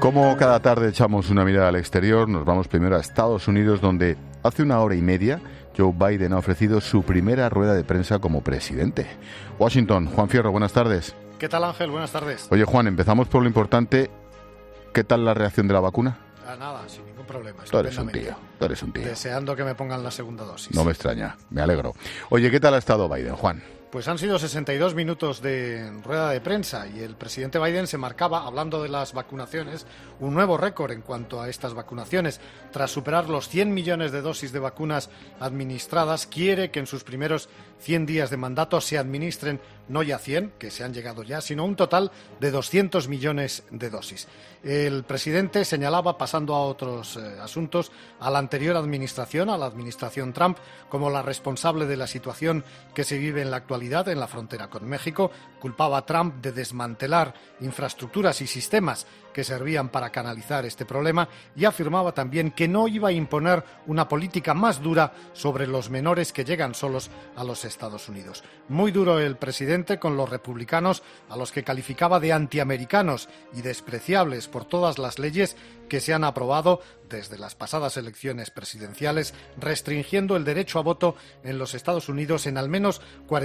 Como cada tarde echamos una mirada al exterior, nos vamos primero a Estados Unidos, donde hace una hora y media Joe Biden ha ofrecido su primera rueda de prensa como presidente. Washington, Juan Fierro, buenas tardes. ¿Qué tal, Ángel? Buenas tardes. Oye, Juan, empezamos por lo importante. ¿Qué tal la reacción de la vacuna? Nada, sin ningún problema. Tú eres un tío. Deseando que me pongan la segunda dosis. No me extraña, me alegro. Oye, ¿qué tal ha estado Biden, Juan? Pues han sido 62 minutos de rueda de prensa y el presidente Biden se marcaba, hablando de las vacunaciones, un nuevo récord en cuanto a estas vacunaciones. Tras superar los 100 millones de dosis de vacunas administradas, quiere que en sus primeros 100 días de mandato se administren no ya 100, que se han llegado ya, sino un total de 200 millones de dosis. El presidente señalaba, pasando a otros asuntos, a la anterior administración, a la administración Trump, como la responsable de la situación que se vive en la actualidad en la frontera con México. Culpaba a Trump de desmantelar infraestructuras y sistemas que servían para canalizar este problema y afirmaba también que no iba a imponer una política más dura sobre los menores que llegan solos a los Estados Unidos. Muy duro el presidente con los republicanos, a los que calificaba de antiamericanos y despreciables por todas las leyes que se han aprobado desde las pasadas elecciones presidenciales, restringiendo el derecho a voto en los Estados Unidos en al menos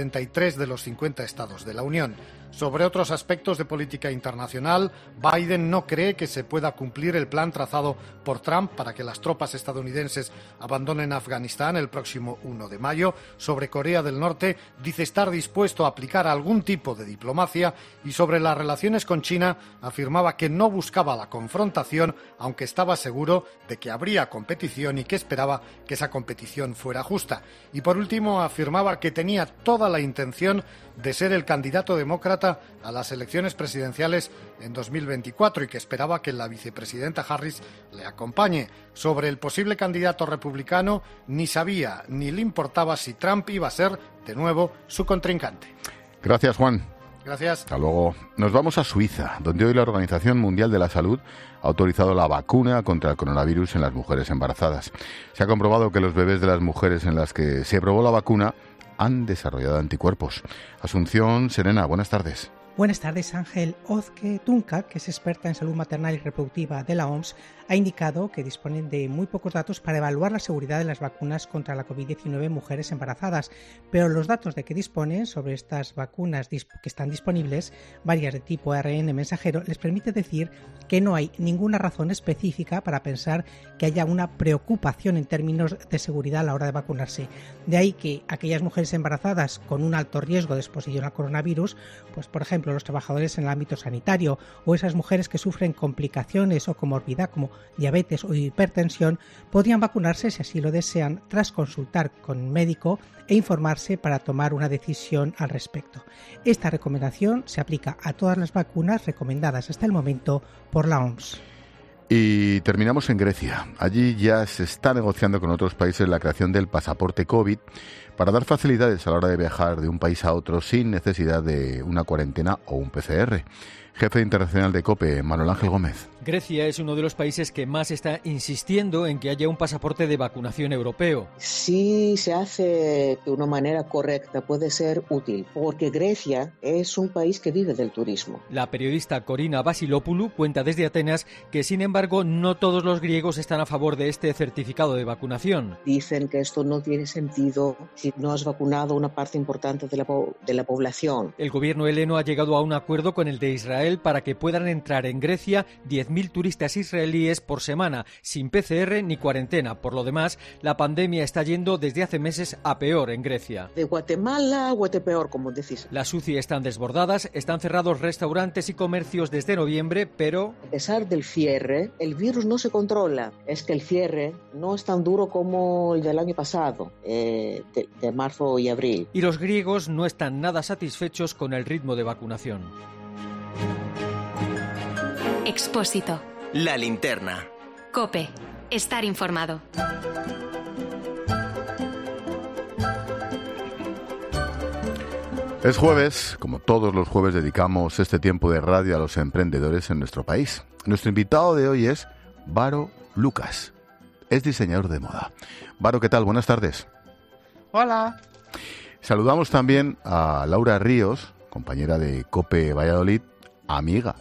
43 de los 50 estados de la Unión. Sobre otros aspectos de política internacional, Biden no cree que se pueda cumplir el plan trazado por Trump para que las tropas estadounidenses abandonen Afganistán el próximo 1 de mayo. Sobre Corea del Norte, dice estar dispuesto a aplicar algún tipo de diplomacia, y sobre las relaciones con China afirmaba que no buscaba la confrontación, aunque estaba seguro de que habría competición y que esperaba que esa competición fuera justa. Y por último, afirmaba que tenía toda la intención de ser el candidato demócrata a las elecciones presidenciales en 2024 y que esperaba que la vicepresidenta Harris le acompañe. Sobre el posible candidato republicano, ni sabía ni le importaba si Trump iba a ser de nuevo su contrincante. Gracias, Juan. Gracias. Hasta luego. Nos vamos a Suiza, donde hoy la Organización Mundial de la Salud ha autorizado la vacuna contra el coronavirus en las mujeres embarazadas. Se ha comprobado que los bebés de las mujeres en las que se probó la vacuna han desarrollado anticuerpos. Asunción Serena, buenas tardes. Buenas tardes, Ángel. Ozke Tunca, que es experta en salud maternal y reproductiva de la OMS, ha indicado que disponen de muy pocos datos para evaluar la seguridad de las vacunas contra la COVID-19 en mujeres embarazadas, pero los datos de que disponen sobre estas vacunas que están disponibles, varias de tipo ARN mensajero, les permite decir que no hay ninguna razón específica para pensar que haya una preocupación en términos de seguridad a la hora de vacunarse. De ahí que aquellas mujeres embarazadas con un alto riesgo de exposición al coronavirus, pues por ejemplo los trabajadores en el ámbito sanitario o esas mujeres que sufren complicaciones o comorbilidad como diabetes o hipertensión, podrían vacunarse si así lo desean tras consultar con un médico e informarse para tomar una decisión al respecto. Esta recomendación se aplica a todas las vacunas recomendadas hasta el momento por la OMS. Y terminamos en Grecia. Allí ya se está negociando con otros países la creación del pasaporte COVID para dar facilidades a la hora de viajar de un país a otro sin necesidad de una cuarentena o un PCR. Jefe internacional de COPE, Manuel Ángel Gómez. Grecia es uno de los países que más está insistiendo en que haya un pasaporte de vacunación europeo. Si se hace de una manera correcta puede ser útil, porque Grecia es un país que vive del turismo. La periodista Corina Vasilopoulou cuenta desde Atenas que, sin embargo, no todos los griegos están a favor de este certificado de vacunación. Dicen que esto no tiene sentido si no has vacunado una parte importante de la población. El gobierno heleno ha llegado a un acuerdo con el de Israel para que puedan entrar en Grecia 10.000 turistas israelíes por semana, sin PCR ni cuarentena. Por lo demás, la pandemia está yendo desde hace meses a peor en Grecia. De Guatemala a Guatepeor, como decís. Las UCI están desbordadas, están cerrados restaurantes y comercios desde noviembre, pero... A pesar del cierre, el virus no se controla. Es que el cierre no es tan duro como el del año pasado, de marzo y abril. Y los griegos no están nada satisfechos con el ritmo de vacunación. Expósito. La linterna. COPE. Estar informado. Es jueves, como todos los jueves dedicamos este tiempo de radio a los emprendedores en nuestro país. Nuestro invitado de hoy es Varo Lucas. Es diseñador de moda. Varo, ¿qué tal? Buenas tardes. Hola. Saludamos también a Laura Ríos, compañera de COPE Valladolid, amiga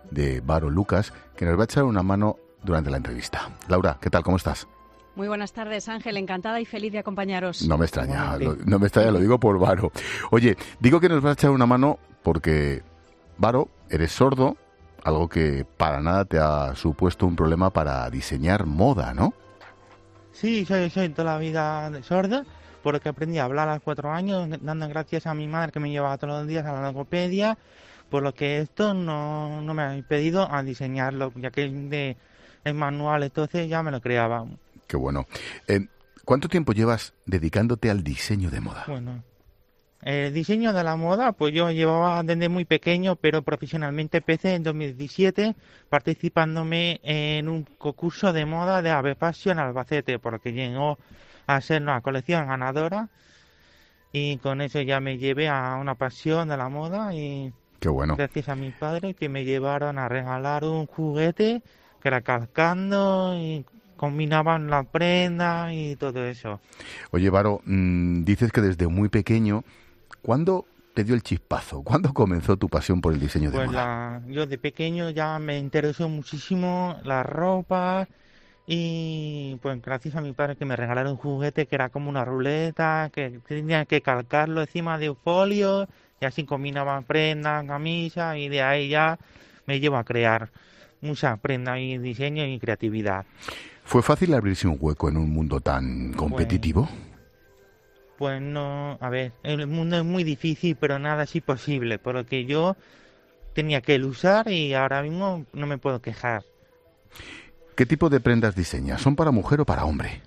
de Varo Lucas, que nos va a echar una mano durante la entrevista. Laura, ¿qué tal? ¿Cómo estás? Muy buenas tardes, Ángel. Encantada y feliz de acompañaros. No me extraña, lo digo por Varo. Oye, digo que nos va a echar una mano porque, Varo, eres sordo, algo que para nada te ha supuesto un problema para diseñar moda, ¿no? Sí, soy toda la vida sordo, porque aprendí a hablar a los 4 años, dando gracias a mi madre que me llevaba todos los días a la logopedia, por lo que esto no me ha impedido a diseñarlo, ya que es manual, entonces ya me lo creaba. Qué bueno. ¿Cuánto tiempo llevas dedicándote al diseño de moda? Bueno, el diseño de la moda, pues yo llevaba desde muy pequeño, pero profesionalmente empecé en 2017 participándome en un concurso de moda de Ave Fashion Albacete, porque llegó a ser una colección ganadora y con eso ya me llevé a una pasión de la moda y qué bueno. Gracias a mis padres que me llevaron a regalar un juguete que era calcando y combinaban la prenda y todo eso. Oye, Varo, dices que desde muy pequeño, ¿cuándo te dio el chispazo? ¿Cuándo comenzó tu pasión por el diseño de moda? Yo de pequeño ya me interesó muchísimo la ropa y pues gracias a mi padre que me regalaron un juguete que era como una ruleta, que tenía que calcarlo encima de un folio y así combinaban prendas, camisas y de ahí ya me llevo a crear mucha prenda y diseño y creatividad. ¿Fue fácil abrirse un hueco en un mundo tan competitivo? Pues no, a ver, el mundo es muy difícil, pero nada es imposible, por lo que yo tenía que luchar y ahora mismo no me puedo quejar. ¿Qué tipo de prendas diseñas? ¿Son para mujer o para hombre?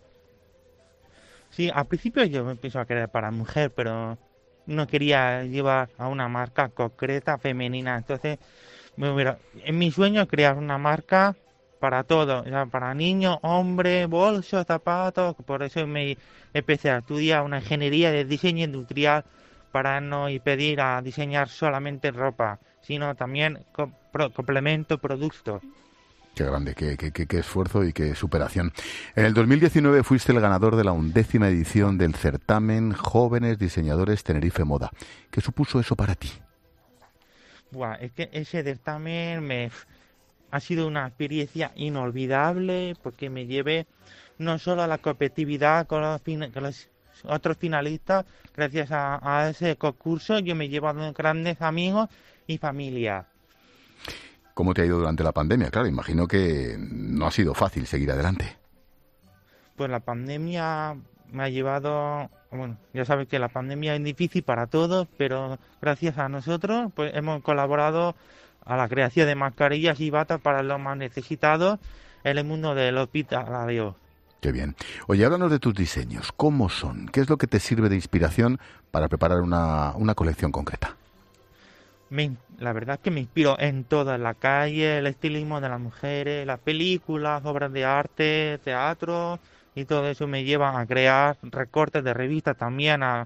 Sí, al principio yo me empecé a querer para mujer, pero no quería llevar a una marca concreta femenina, entonces mira, en mi sueño crear una marca para todo, ya para niños, hombres, bolsos, zapatos, por eso me empecé a estudiar una ingeniería de diseño industrial para no pedir a diseñar solamente ropa, sino también complemento, productos. Qué grande, qué esfuerzo y qué superación. En el 2019 fuiste el ganador de la 11ª edición del certamen Jóvenes Diseñadores Tenerife Moda. ¿Qué supuso eso para ti? Buah, es que ese certamen ha sido una experiencia inolvidable porque me llevé no solo a la competitividad con los otros finalistas, gracias a ese concurso yo me he llevado grandes amigos y familia. ¿Cómo te ha ido durante la pandemia? Claro, imagino que no ha sido fácil seguir adelante. Pues la pandemia me ha llevado, bueno, ya sabes que la pandemia es difícil para todos, pero gracias a nosotros pues hemos colaborado a la creación de mascarillas y batas para los más necesitados en el mundo del hospitalario. Qué bien. Oye, háblanos de tus diseños. ¿Cómo son? ¿Qué es lo que te sirve de inspiración para preparar una colección concreta? La verdad es que me inspiro en todo, en la calle, el estilismo de las mujeres, las películas, obras de arte, teatro, y todo eso me lleva a crear recortes de revistas también, a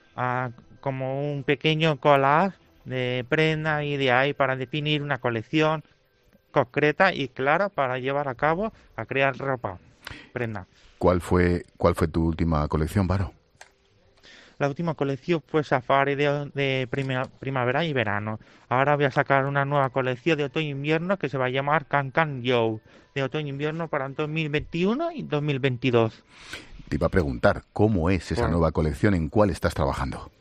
como un pequeño collage de prenda y de ahí para definir una colección concreta y clara para llevar a cabo a crear ropa, prenda. ¿Cuál fue tu última colección, Varo? La última colección fue Safari de primavera y verano. Ahora voy a sacar una nueva colección de otoño-invierno que se va a llamar Can Can Yo, de otoño-invierno para 2021 y 2022. Te iba a preguntar, ¿cómo es esa nueva colección? ¿En cuál estás trabajando?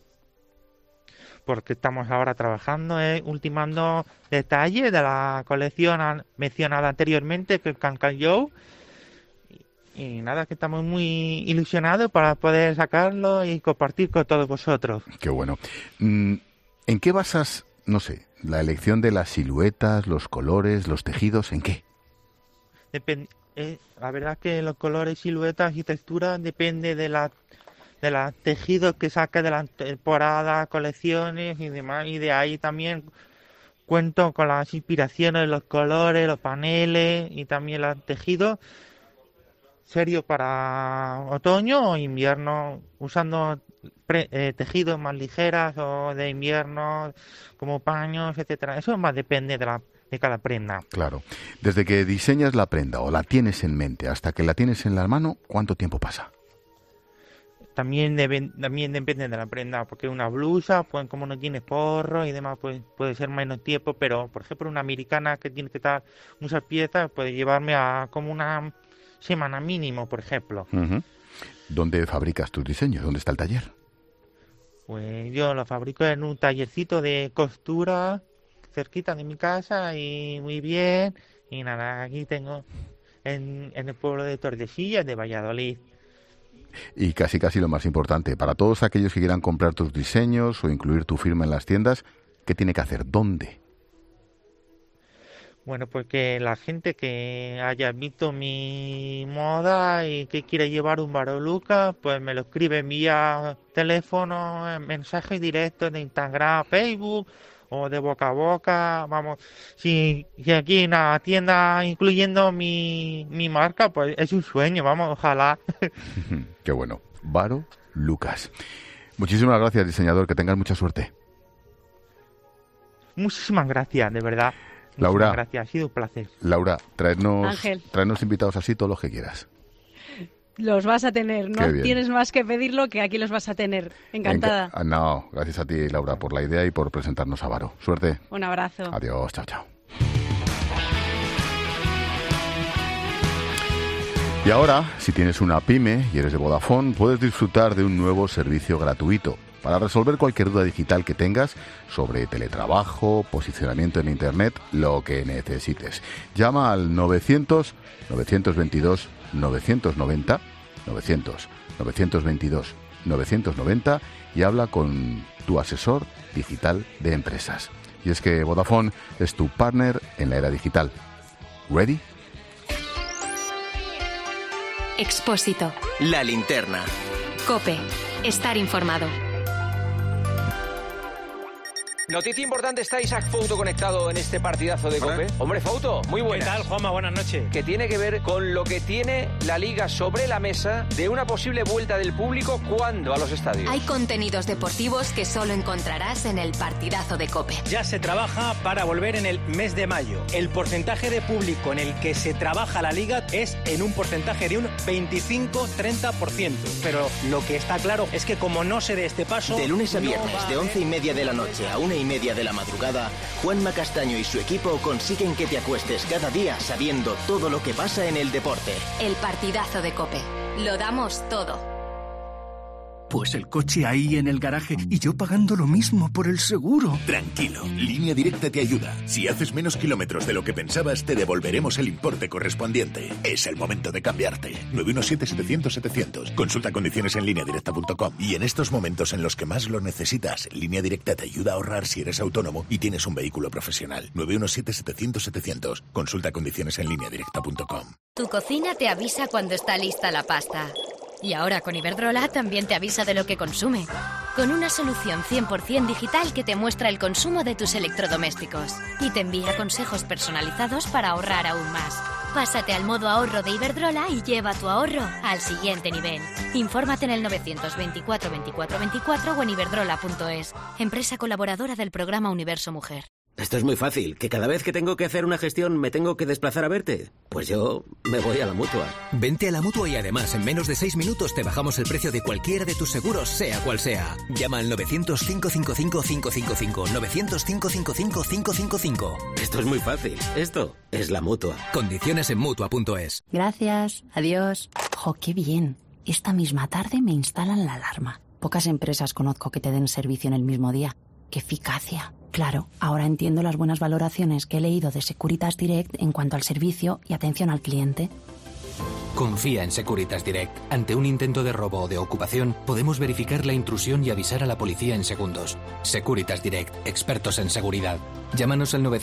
Porque estamos ahora trabajando, ultimando detalles de la colección mencionada anteriormente, que es Can Can Yo. Y nada, que estamos muy ilusionados para poder sacarlo y compartir con todos vosotros. Qué bueno. ¿En qué basas, no sé, la elección de las siluetas, los colores, los tejidos? ¿En qué? La verdad que los colores, siluetas y texturas depende de los tejidos que saque de la temporada, colecciones y demás. Y de ahí también cuento con las inspiraciones, los colores, los paneles y también los tejidos serio para otoño o invierno, usando tejidos más ligeras o de invierno como paños, etcétera. Eso más depende de cada prenda. Claro. Desde que diseñas la prenda o la tienes en mente hasta que la tienes en la mano, ¿cuánto tiempo pasa? también depende de la prenda, porque una blusa, pues como no tiene forro y demás, pues puede ser menos tiempo, pero por ejemplo una americana que tiene que estar muchas piezas puede llevarme a como una semana mínimo, por ejemplo. Uh-huh. ¿Dónde fabricas tus diseños? ¿Dónde está el taller? Pues yo lo fabrico en un tallercito de costura cerquita de mi casa y muy bien. Y nada, aquí tengo en el pueblo de Tordesillas de Valladolid. Y casi lo más importante, para todos aquellos que quieran comprar tus diseños o incluir tu firma en las tiendas, ¿qué tiene que hacer? ¿Dónde? Bueno, pues que la gente que haya visto mi moda y que quiera llevar un Baroluca, pues me lo escribe vía teléfono, en mensajes directos de Instagram, Facebook o de boca a boca. Vamos, si aquí en la tienda incluyendo mi marca, pues es un sueño, vamos, ojalá. Qué bueno. Varo Lucas. Muchísimas gracias, diseñador, que tengas mucha suerte. Muchísimas gracias, de verdad. Laura, gracias, ha sido un placer. Laura, tráenos invitados así todos los que quieras. Los vas a tener, no tienes más que pedirlo, que aquí los vas a tener. Encantada. No, gracias a ti, Laura, por la idea y por presentarnos a Varo. Suerte. Un abrazo. Adiós, chao, chao. Y ahora, si tienes una pyme y eres de Vodafone, puedes disfrutar de un nuevo servicio gratuito para resolver cualquier duda digital que tengas sobre teletrabajo, posicionamiento en Internet, lo que necesites. Llama al 900-922-990, 900-922-990 y habla con tu asesor digital de empresas. Y es que Vodafone es tu partner en la era digital. ¿Ready? Expósito. La linterna. COPE. Estar informado. Noticia importante, está Isaac Fouto conectado en este partidazo de COPE. Hombre, Fouto, muy buenas. ¿Qué tal, Juanma? Buenas noches. Que tiene que ver con lo que tiene la Liga sobre la mesa de una posible vuelta del público, ¿cuándo? A los estadios. Hay contenidos deportivos que solo encontrarás en el partidazo de COPE. Ya se trabaja para volver en el mes de mayo. El porcentaje de público en el que se trabaja la Liga es en un porcentaje de un 25-30%. Pero lo que está claro es que como no se dé este paso... De lunes a viernes, de 11:30 de la noche a 1:30 de la madrugada, Juanma Castaño y su equipo consiguen que te acuestes cada día sabiendo todo lo que pasa en el deporte. El partidazo de COPE. Lo damos todo. Pues el coche ahí en el garaje y yo pagando lo mismo por el seguro. Tranquilo, Línea Directa te ayuda. Si haces menos kilómetros de lo que pensabas, te devolveremos el importe correspondiente. Es el momento de cambiarte. 917-700-700. Consulta condiciones en lineadirecta.com. Y en estos momentos en los que más lo necesitas, Línea Directa te ayuda a ahorrar si eres autónomo y tienes un vehículo profesional. 917-700-700. Consulta condiciones en lineadirecta.com. Tu cocina te avisa cuando está lista la pasta. Y ahora con Iberdrola también te avisa de lo que consume. Con una solución 100% digital que te muestra el consumo de tus electrodomésticos. Y te envía consejos personalizados para ahorrar aún más. Pásate al modo ahorro de Iberdrola y lleva tu ahorro al siguiente nivel. Infórmate en el 924 24 24 o en iberdrola.es. Empresa colaboradora del programa Universo Mujer. Esto es muy fácil, que cada vez que tengo que hacer una gestión me tengo que desplazar a verte. Pues yo me voy a la Mutua. Vente a la Mutua y además en menos de 6 minutos te bajamos el precio de cualquiera de tus seguros, sea cual sea. Llama al 900-555-555, 900-555-555. Esto es muy fácil, esto es la Mutua. Condiciones en Mutua.es. Gracias, adiós. Jo, qué bien. Esta misma tarde me instalan la alarma. Pocas empresas conozco que te den servicio en el mismo día. ¡Qué eficacia! Claro, ahora entiendo las buenas valoraciones que he leído de Securitas Direct en cuanto al servicio y atención al cliente. Confía en Securitas Direct. Ante un intento de robo o de ocupación, podemos verificar la intrusión y avisar a la policía en segundos. Securitas Direct, expertos en seguridad. Llámanos al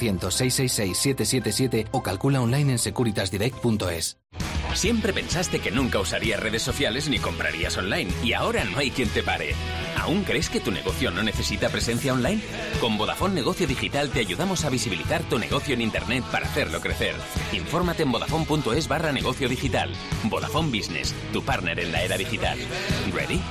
900-666-777 o calcula online en securitasdirect.es. Siempre pensaste que nunca usarías redes sociales ni comprarías online y ahora no hay quien te pare. ¿Aún crees que tu negocio no necesita presencia online? Con Vodafone Negocio Digital te ayudamos a visibilizar tu negocio en Internet para hacerlo crecer. Infórmate en vodafone.es/negocio digital. Vodafone Business, tu partner en la era digital. ¿Ready?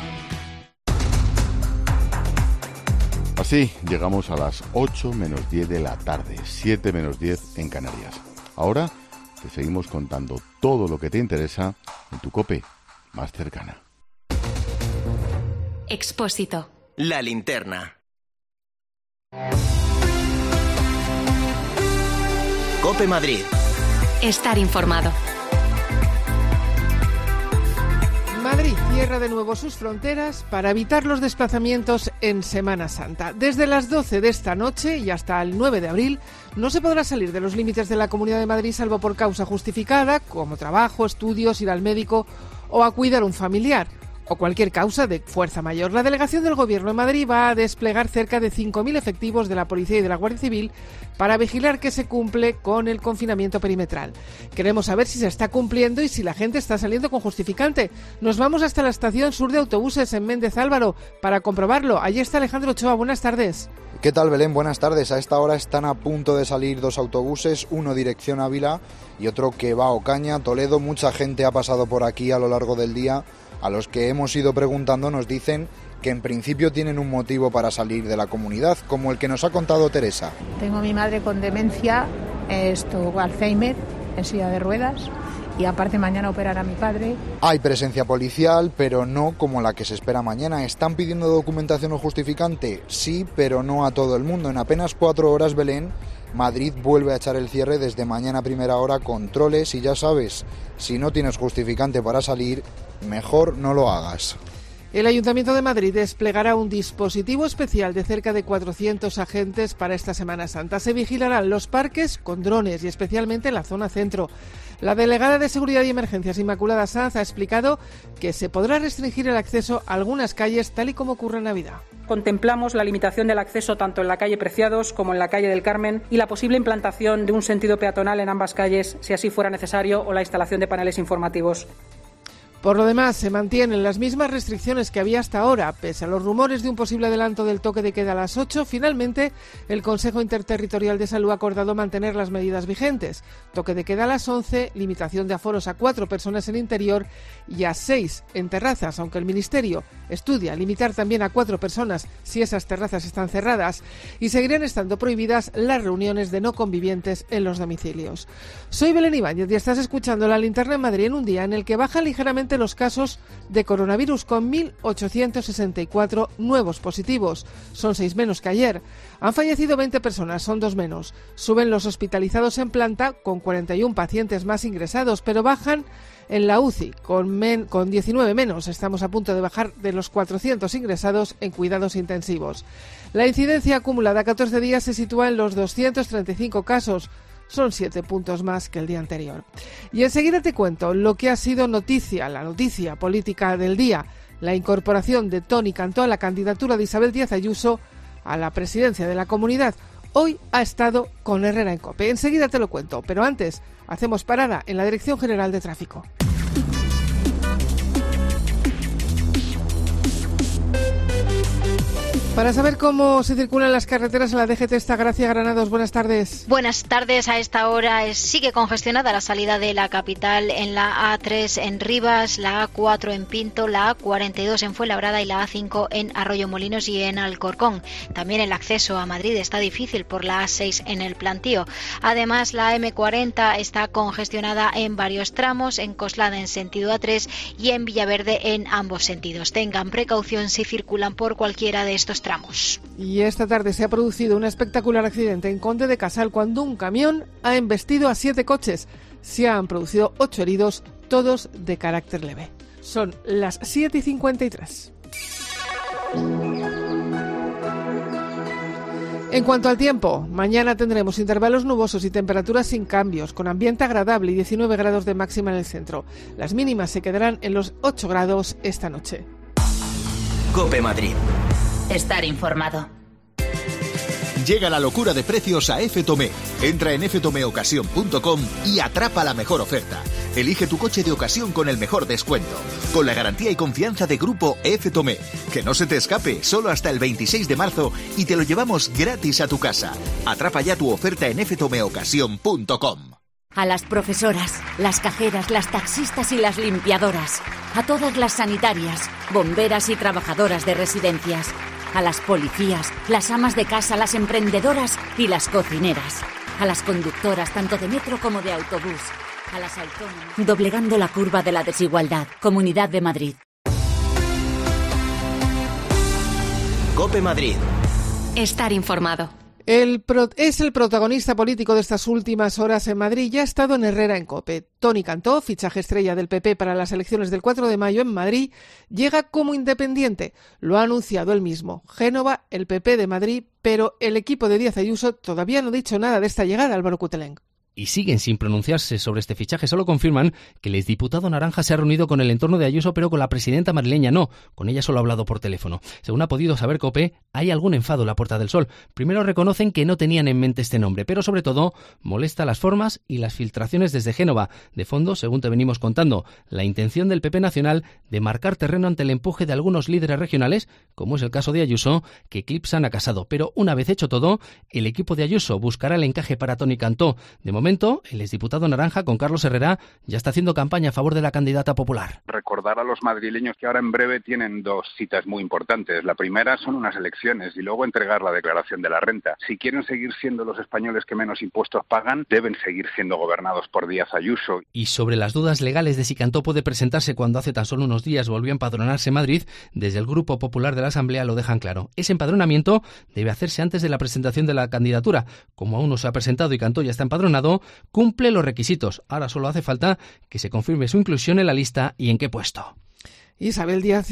Así llegamos a las 8 menos 10 de la tarde, 7 menos 10 en Canarias. Ahora te seguimos contando todo lo que te interesa en tu COPE más cercana. Expósito. La linterna. COPE Madrid. Estar informado. Madrid cierra de nuevo sus fronteras para evitar los desplazamientos en Semana Santa. Desde las 12 de esta noche y hasta el 9 de abril no se podrá salir de los límites de la Comunidad de Madrid salvo por causa justificada, como trabajo, estudios, ir al médico o a cuidar a un familiar, o cualquier causa de fuerza mayor. La delegación del Gobierno de Madrid va a desplegar cerca de 5.000 efectivos de la Policía y de la Guardia Civil para vigilar que se cumple con el confinamiento perimetral. Queremos saber si se está cumpliendo y si la gente está saliendo con justificante. Nos vamos hasta la estación sur de autobuses en Méndez Álvaro para comprobarlo. Allí está Alejandro Ochoa. Buenas tardes. ¿Qué tal, Belén? Buenas tardes. A esta hora están a punto de salir 2 autobuses, uno dirección Ávila y otro que va a Ocaña, Toledo. Mucha gente ha pasado por aquí a lo largo del día. A los que hemos ido preguntando nos dicen que en principio tienen un motivo para salir de la comunidad, como el que nos ha contado Teresa. Tengo a mi madre con demencia, Alzheimer, en silla de ruedas, y aparte mañana operar a mi padre. Hay presencia policial, pero no como la que se espera mañana. ¿Están pidiendo documentación o justificante? Sí, pero no a todo el mundo. En apenas 4 horas, Belén, Madrid vuelve a echar el cierre desde mañana a primera hora, controles y ya sabes, si no tienes justificante para salir, mejor no lo hagas. El Ayuntamiento de Madrid desplegará un dispositivo especial de cerca de 400 agentes para esta Semana Santa. Se vigilarán los parques con drones y especialmente la zona centro. La delegada de Seguridad y Emergencias, Inmaculada Sanz, ha explicado que se podrá restringir el acceso a algunas calles tal y como ocurre en Navidad. Contemplamos la limitación del acceso tanto en la calle Preciados como en la calle del Carmen y la posible implantación de un sentido peatonal en ambas calles, si así fuera necesario, o la instalación de paneles informativos. Por lo demás, se mantienen las mismas restricciones que había hasta ahora. Pese a los rumores de un posible adelanto del toque de queda a las 8, finalmente el Consejo Interterritorial de Salud ha acordado mantener las medidas vigentes. Toque de queda a las 11, limitación de aforos a 4 personas en interior y a 6 en terrazas, aunque el Ministerio estudia limitar también a 4 personas si esas terrazas están cerradas, y seguirán estando prohibidas las reuniones de no convivientes en los domicilios. Soy Belén Ibáñez y estás escuchando La Linterna en Madrid en un día en el que bajan ligeramente los casos de coronavirus con 1.864 nuevos positivos. Son 6 menos que ayer. Han fallecido 20 personas, son 2 menos. Suben los hospitalizados en planta con 41 pacientes más ingresados, pero bajan en la UCI con 19 menos. Estamos a punto de bajar de los 400 ingresados en cuidados intensivos. La incidencia acumulada a 14 días se sitúa en los 235 casos. Son 7 puntos más que el día anterior. Y enseguida te cuento lo que ha sido noticia, la noticia política del día, la incorporación de Toni Cantó a la candidatura de Isabel Díaz Ayuso a la presidencia de la Comunidad. Hoy ha estado con Herrera en COPE. Enseguida te lo cuento, pero antes hacemos parada en la Dirección General de Tráfico. Para saber cómo se circulan las carreteras en la DGT está Gracia Granados. Buenas tardes. Buenas tardes. A esta hora sigue congestionada la salida de la capital en la A3 en Rivas, la A4 en Pinto, la A42 en Fuenlabrada y la A5 en Arroyomolinos y en Alcorcón. También el acceso a Madrid está difícil por la A6 en el Plantío. Además, la M40 está congestionada en varios tramos, en Coslada en sentido A3 y en Villaverde en ambos sentidos. Tengan precaución si circulan por cualquiera de estos tramos. Y esta tarde se ha producido un espectacular accidente en Conde de Casal cuando un camión ha embestido a 7 coches. Se han producido 8 heridos, todos de carácter leve. Son las 7:53. En cuanto al tiempo, mañana tendremos intervalos nubosos y temperaturas sin cambios, con ambiente agradable y 19 grados de máxima en el centro. Las mínimas se quedarán en los 8 grados esta noche. COPE Madrid. Estar informado. Llega la locura de precios a F-Tomé. Entra en ftomeocasión.com y atrapa la mejor oferta. Elige tu coche de ocasión con el mejor descuento. Con la garantía y confianza de Grupo F-Tomé. Que no se te escape, solo hasta el 26 de marzo y te lo llevamos gratis a tu casa. Atrapa ya tu oferta en ftomeocasión.com. A las profesoras, las cajeras, las taxistas y las limpiadoras. A todas las sanitarias, bomberas y trabajadoras de residencias. A las policías, las amas de casa, las emprendedoras y las cocineras. A las conductoras tanto de metro como de autobús. A las autónomas. Doblegando la curva de la desigualdad. Comunidad de Madrid. COPE Madrid. Estar informado. Es el protagonista político de estas últimas horas en Madrid. Ya ha estado en Herrera en COPE. Toni Cantó, fichaje estrella del PP para las elecciones del 4 de mayo en Madrid, llega como independiente. Lo ha anunciado él mismo. Génova, el PP de Madrid, pero el equipo de Díaz Ayuso todavía no ha dicho nada de esta llegada, Álvaro Cutelén. Y siguen sin pronunciarse sobre este fichaje. Solo confirman que el exdiputado naranja se ha reunido con el entorno de Ayuso, pero con la presidenta madrileña no. Con ella solo ha hablado por teléfono. Según ha podido saber COPE, hay algún enfado en la Puerta del Sol. Primero reconocen que no tenían en mente este nombre, pero sobre todo molesta las formas y las filtraciones desde Génova. De fondo, según te venimos contando, la intención del PP nacional de marcar terreno ante el empuje de algunos líderes regionales, como es el caso de Ayuso, que eclipsan a Casado. Pero una vez hecho todo, el equipo de Ayuso buscará el encaje para Toni Cantó. De momento, el exdiputado naranja, con Carlos Herrera, ya está haciendo campaña a favor de la candidata popular. Recordar a los madrileños que ahora en breve tienen dos citas muy importantes. La primera son unas elecciones y luego entregar la declaración de la renta. Si quieren seguir siendo los españoles que menos impuestos pagan, deben seguir siendo gobernados por Díaz Ayuso. Y sobre las dudas legales de si Cantó puede presentarse cuando hace tan solo unos días volvió a empadronarse en Madrid, desde el Grupo Popular de la Asamblea lo dejan claro. Ese empadronamiento debe hacerse antes de la presentación de la candidatura. Como aún no se ha presentado y Cantó ya está empadronado, cumple los requisitos. Ahora solo hace falta que se confirme su inclusión en la lista y en qué puesto. Isabel Díaz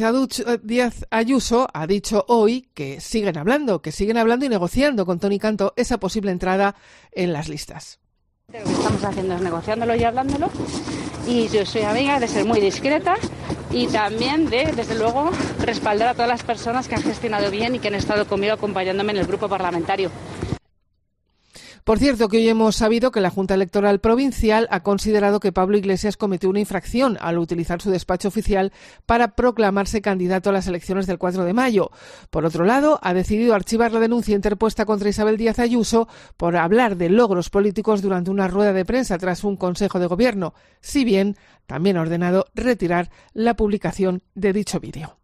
Ayuso ha dicho hoy que siguen hablando y negociando con Toni Cantó esa posible entrada en las listas. Lo que estamos haciendo es negociándolo y hablándolo, y yo soy amiga de ser muy discreta y también de, desde luego, respaldar a todas las personas que han gestionado bien y que han estado conmigo acompañándome en el grupo parlamentario. Por cierto, que hoy hemos sabido que la Junta Electoral Provincial ha considerado que Pablo Iglesias cometió una infracción al utilizar su despacho oficial para proclamarse candidato a las elecciones del 4 de mayo. Por otro lado, ha decidido archivar la denuncia interpuesta contra Isabel Díaz Ayuso por hablar de logros políticos durante una rueda de prensa tras un Consejo de Gobierno, si bien también ha ordenado retirar la publicación de dicho vídeo.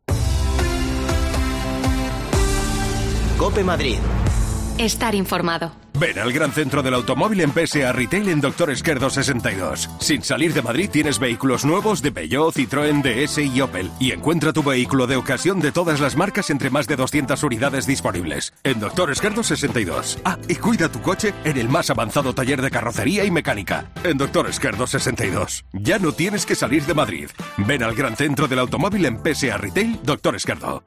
COPE Madrid. Estar informado. Ven al gran centro del automóvil en PSA Retail en Doctor Esquerdo 62. Sin salir de Madrid tienes vehículos nuevos de Peugeot, Citroën, DS y Opel. Y encuentra tu vehículo de ocasión de todas las marcas entre más de 200 unidades disponibles. En Doctor Esquerdo 62. Ah, y cuida tu coche en el más avanzado taller de carrocería y mecánica. En Doctor Esquerdo 62. Ya no tienes que salir de Madrid. Ven al gran centro del automóvil en PSA Retail Doctor Esquerdo.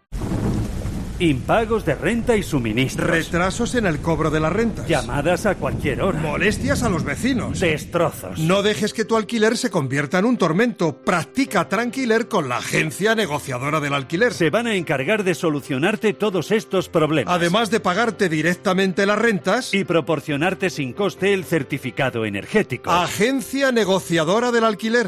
Impagos de renta y suministros. Retrasos en el cobro de las rentas. Llamadas a cualquier hora. Molestias a los vecinos. Destrozos. No dejes que tu alquiler se convierta en un tormento. Practica Tranquiler con la agencia negociadora del alquiler. Se van a encargar de solucionarte todos estos problemas. Además de pagarte directamente las rentas y proporcionarte sin coste el certificado energético. Agencia negociadora del alquiler.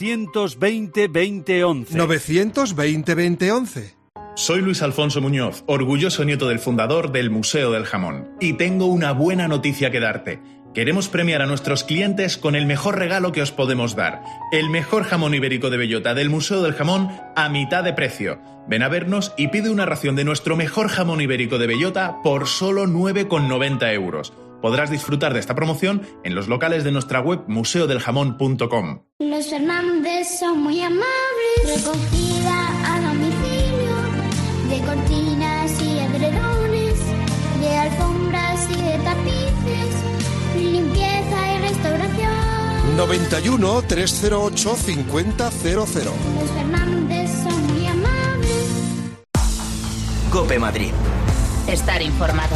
920-2011. 920-2011. Soy Luis Alfonso Muñoz, orgulloso nieto del fundador del Museo del Jamón. Y tengo una buena noticia que darte. Queremos premiar a nuestros clientes con el mejor regalo que os podemos dar. El mejor jamón ibérico de bellota del Museo del Jamón a mitad de precio. Ven a vernos y pide una ración de nuestro mejor jamón ibérico de bellota por solo 9,90 €. Podrás disfrutar de esta promoción en los locales de nuestra web museodeljamón.com. Los Fernández son muy amables. Recogida a domicilio. De cortinas y edredones, de alfombras y de tapices, limpieza y restauración. 91 308 5000. Los Fernández son muy amables. COPE Madrid. Estar informado.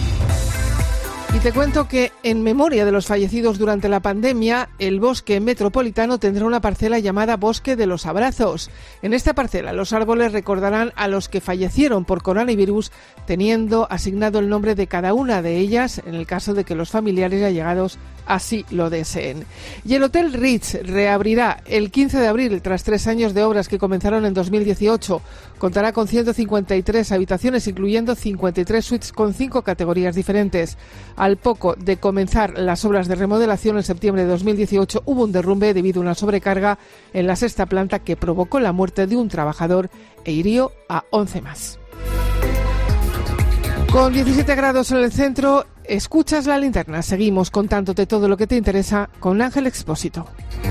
Y te cuento que, en memoria de los fallecidos durante la pandemia, el Bosque Metropolitano tendrá una parcela llamada Bosque de los Abrazos. En esta parcela, los árboles recordarán a los que fallecieron por coronavirus, teniendo asignado el nombre de cada una de ellas, en el caso de que los familiares y allegados así lo deseen. Y el Hotel Ritz reabrirá el 15 de abril, tras 3 años de obras que comenzaron en 2018. Contará con 153 habitaciones, incluyendo 53 suites con 5 categorías diferentes. Al poco de comenzar las obras de remodelación en septiembre de 2018, hubo un derrumbe debido a una sobrecarga en la 6ª planta que provocó la muerte de un trabajador e hirió a 11 más. Con 17 grados en el centro, escuchas La Linterna. Seguimos contándote todo lo que te interesa con Ángel Expósito.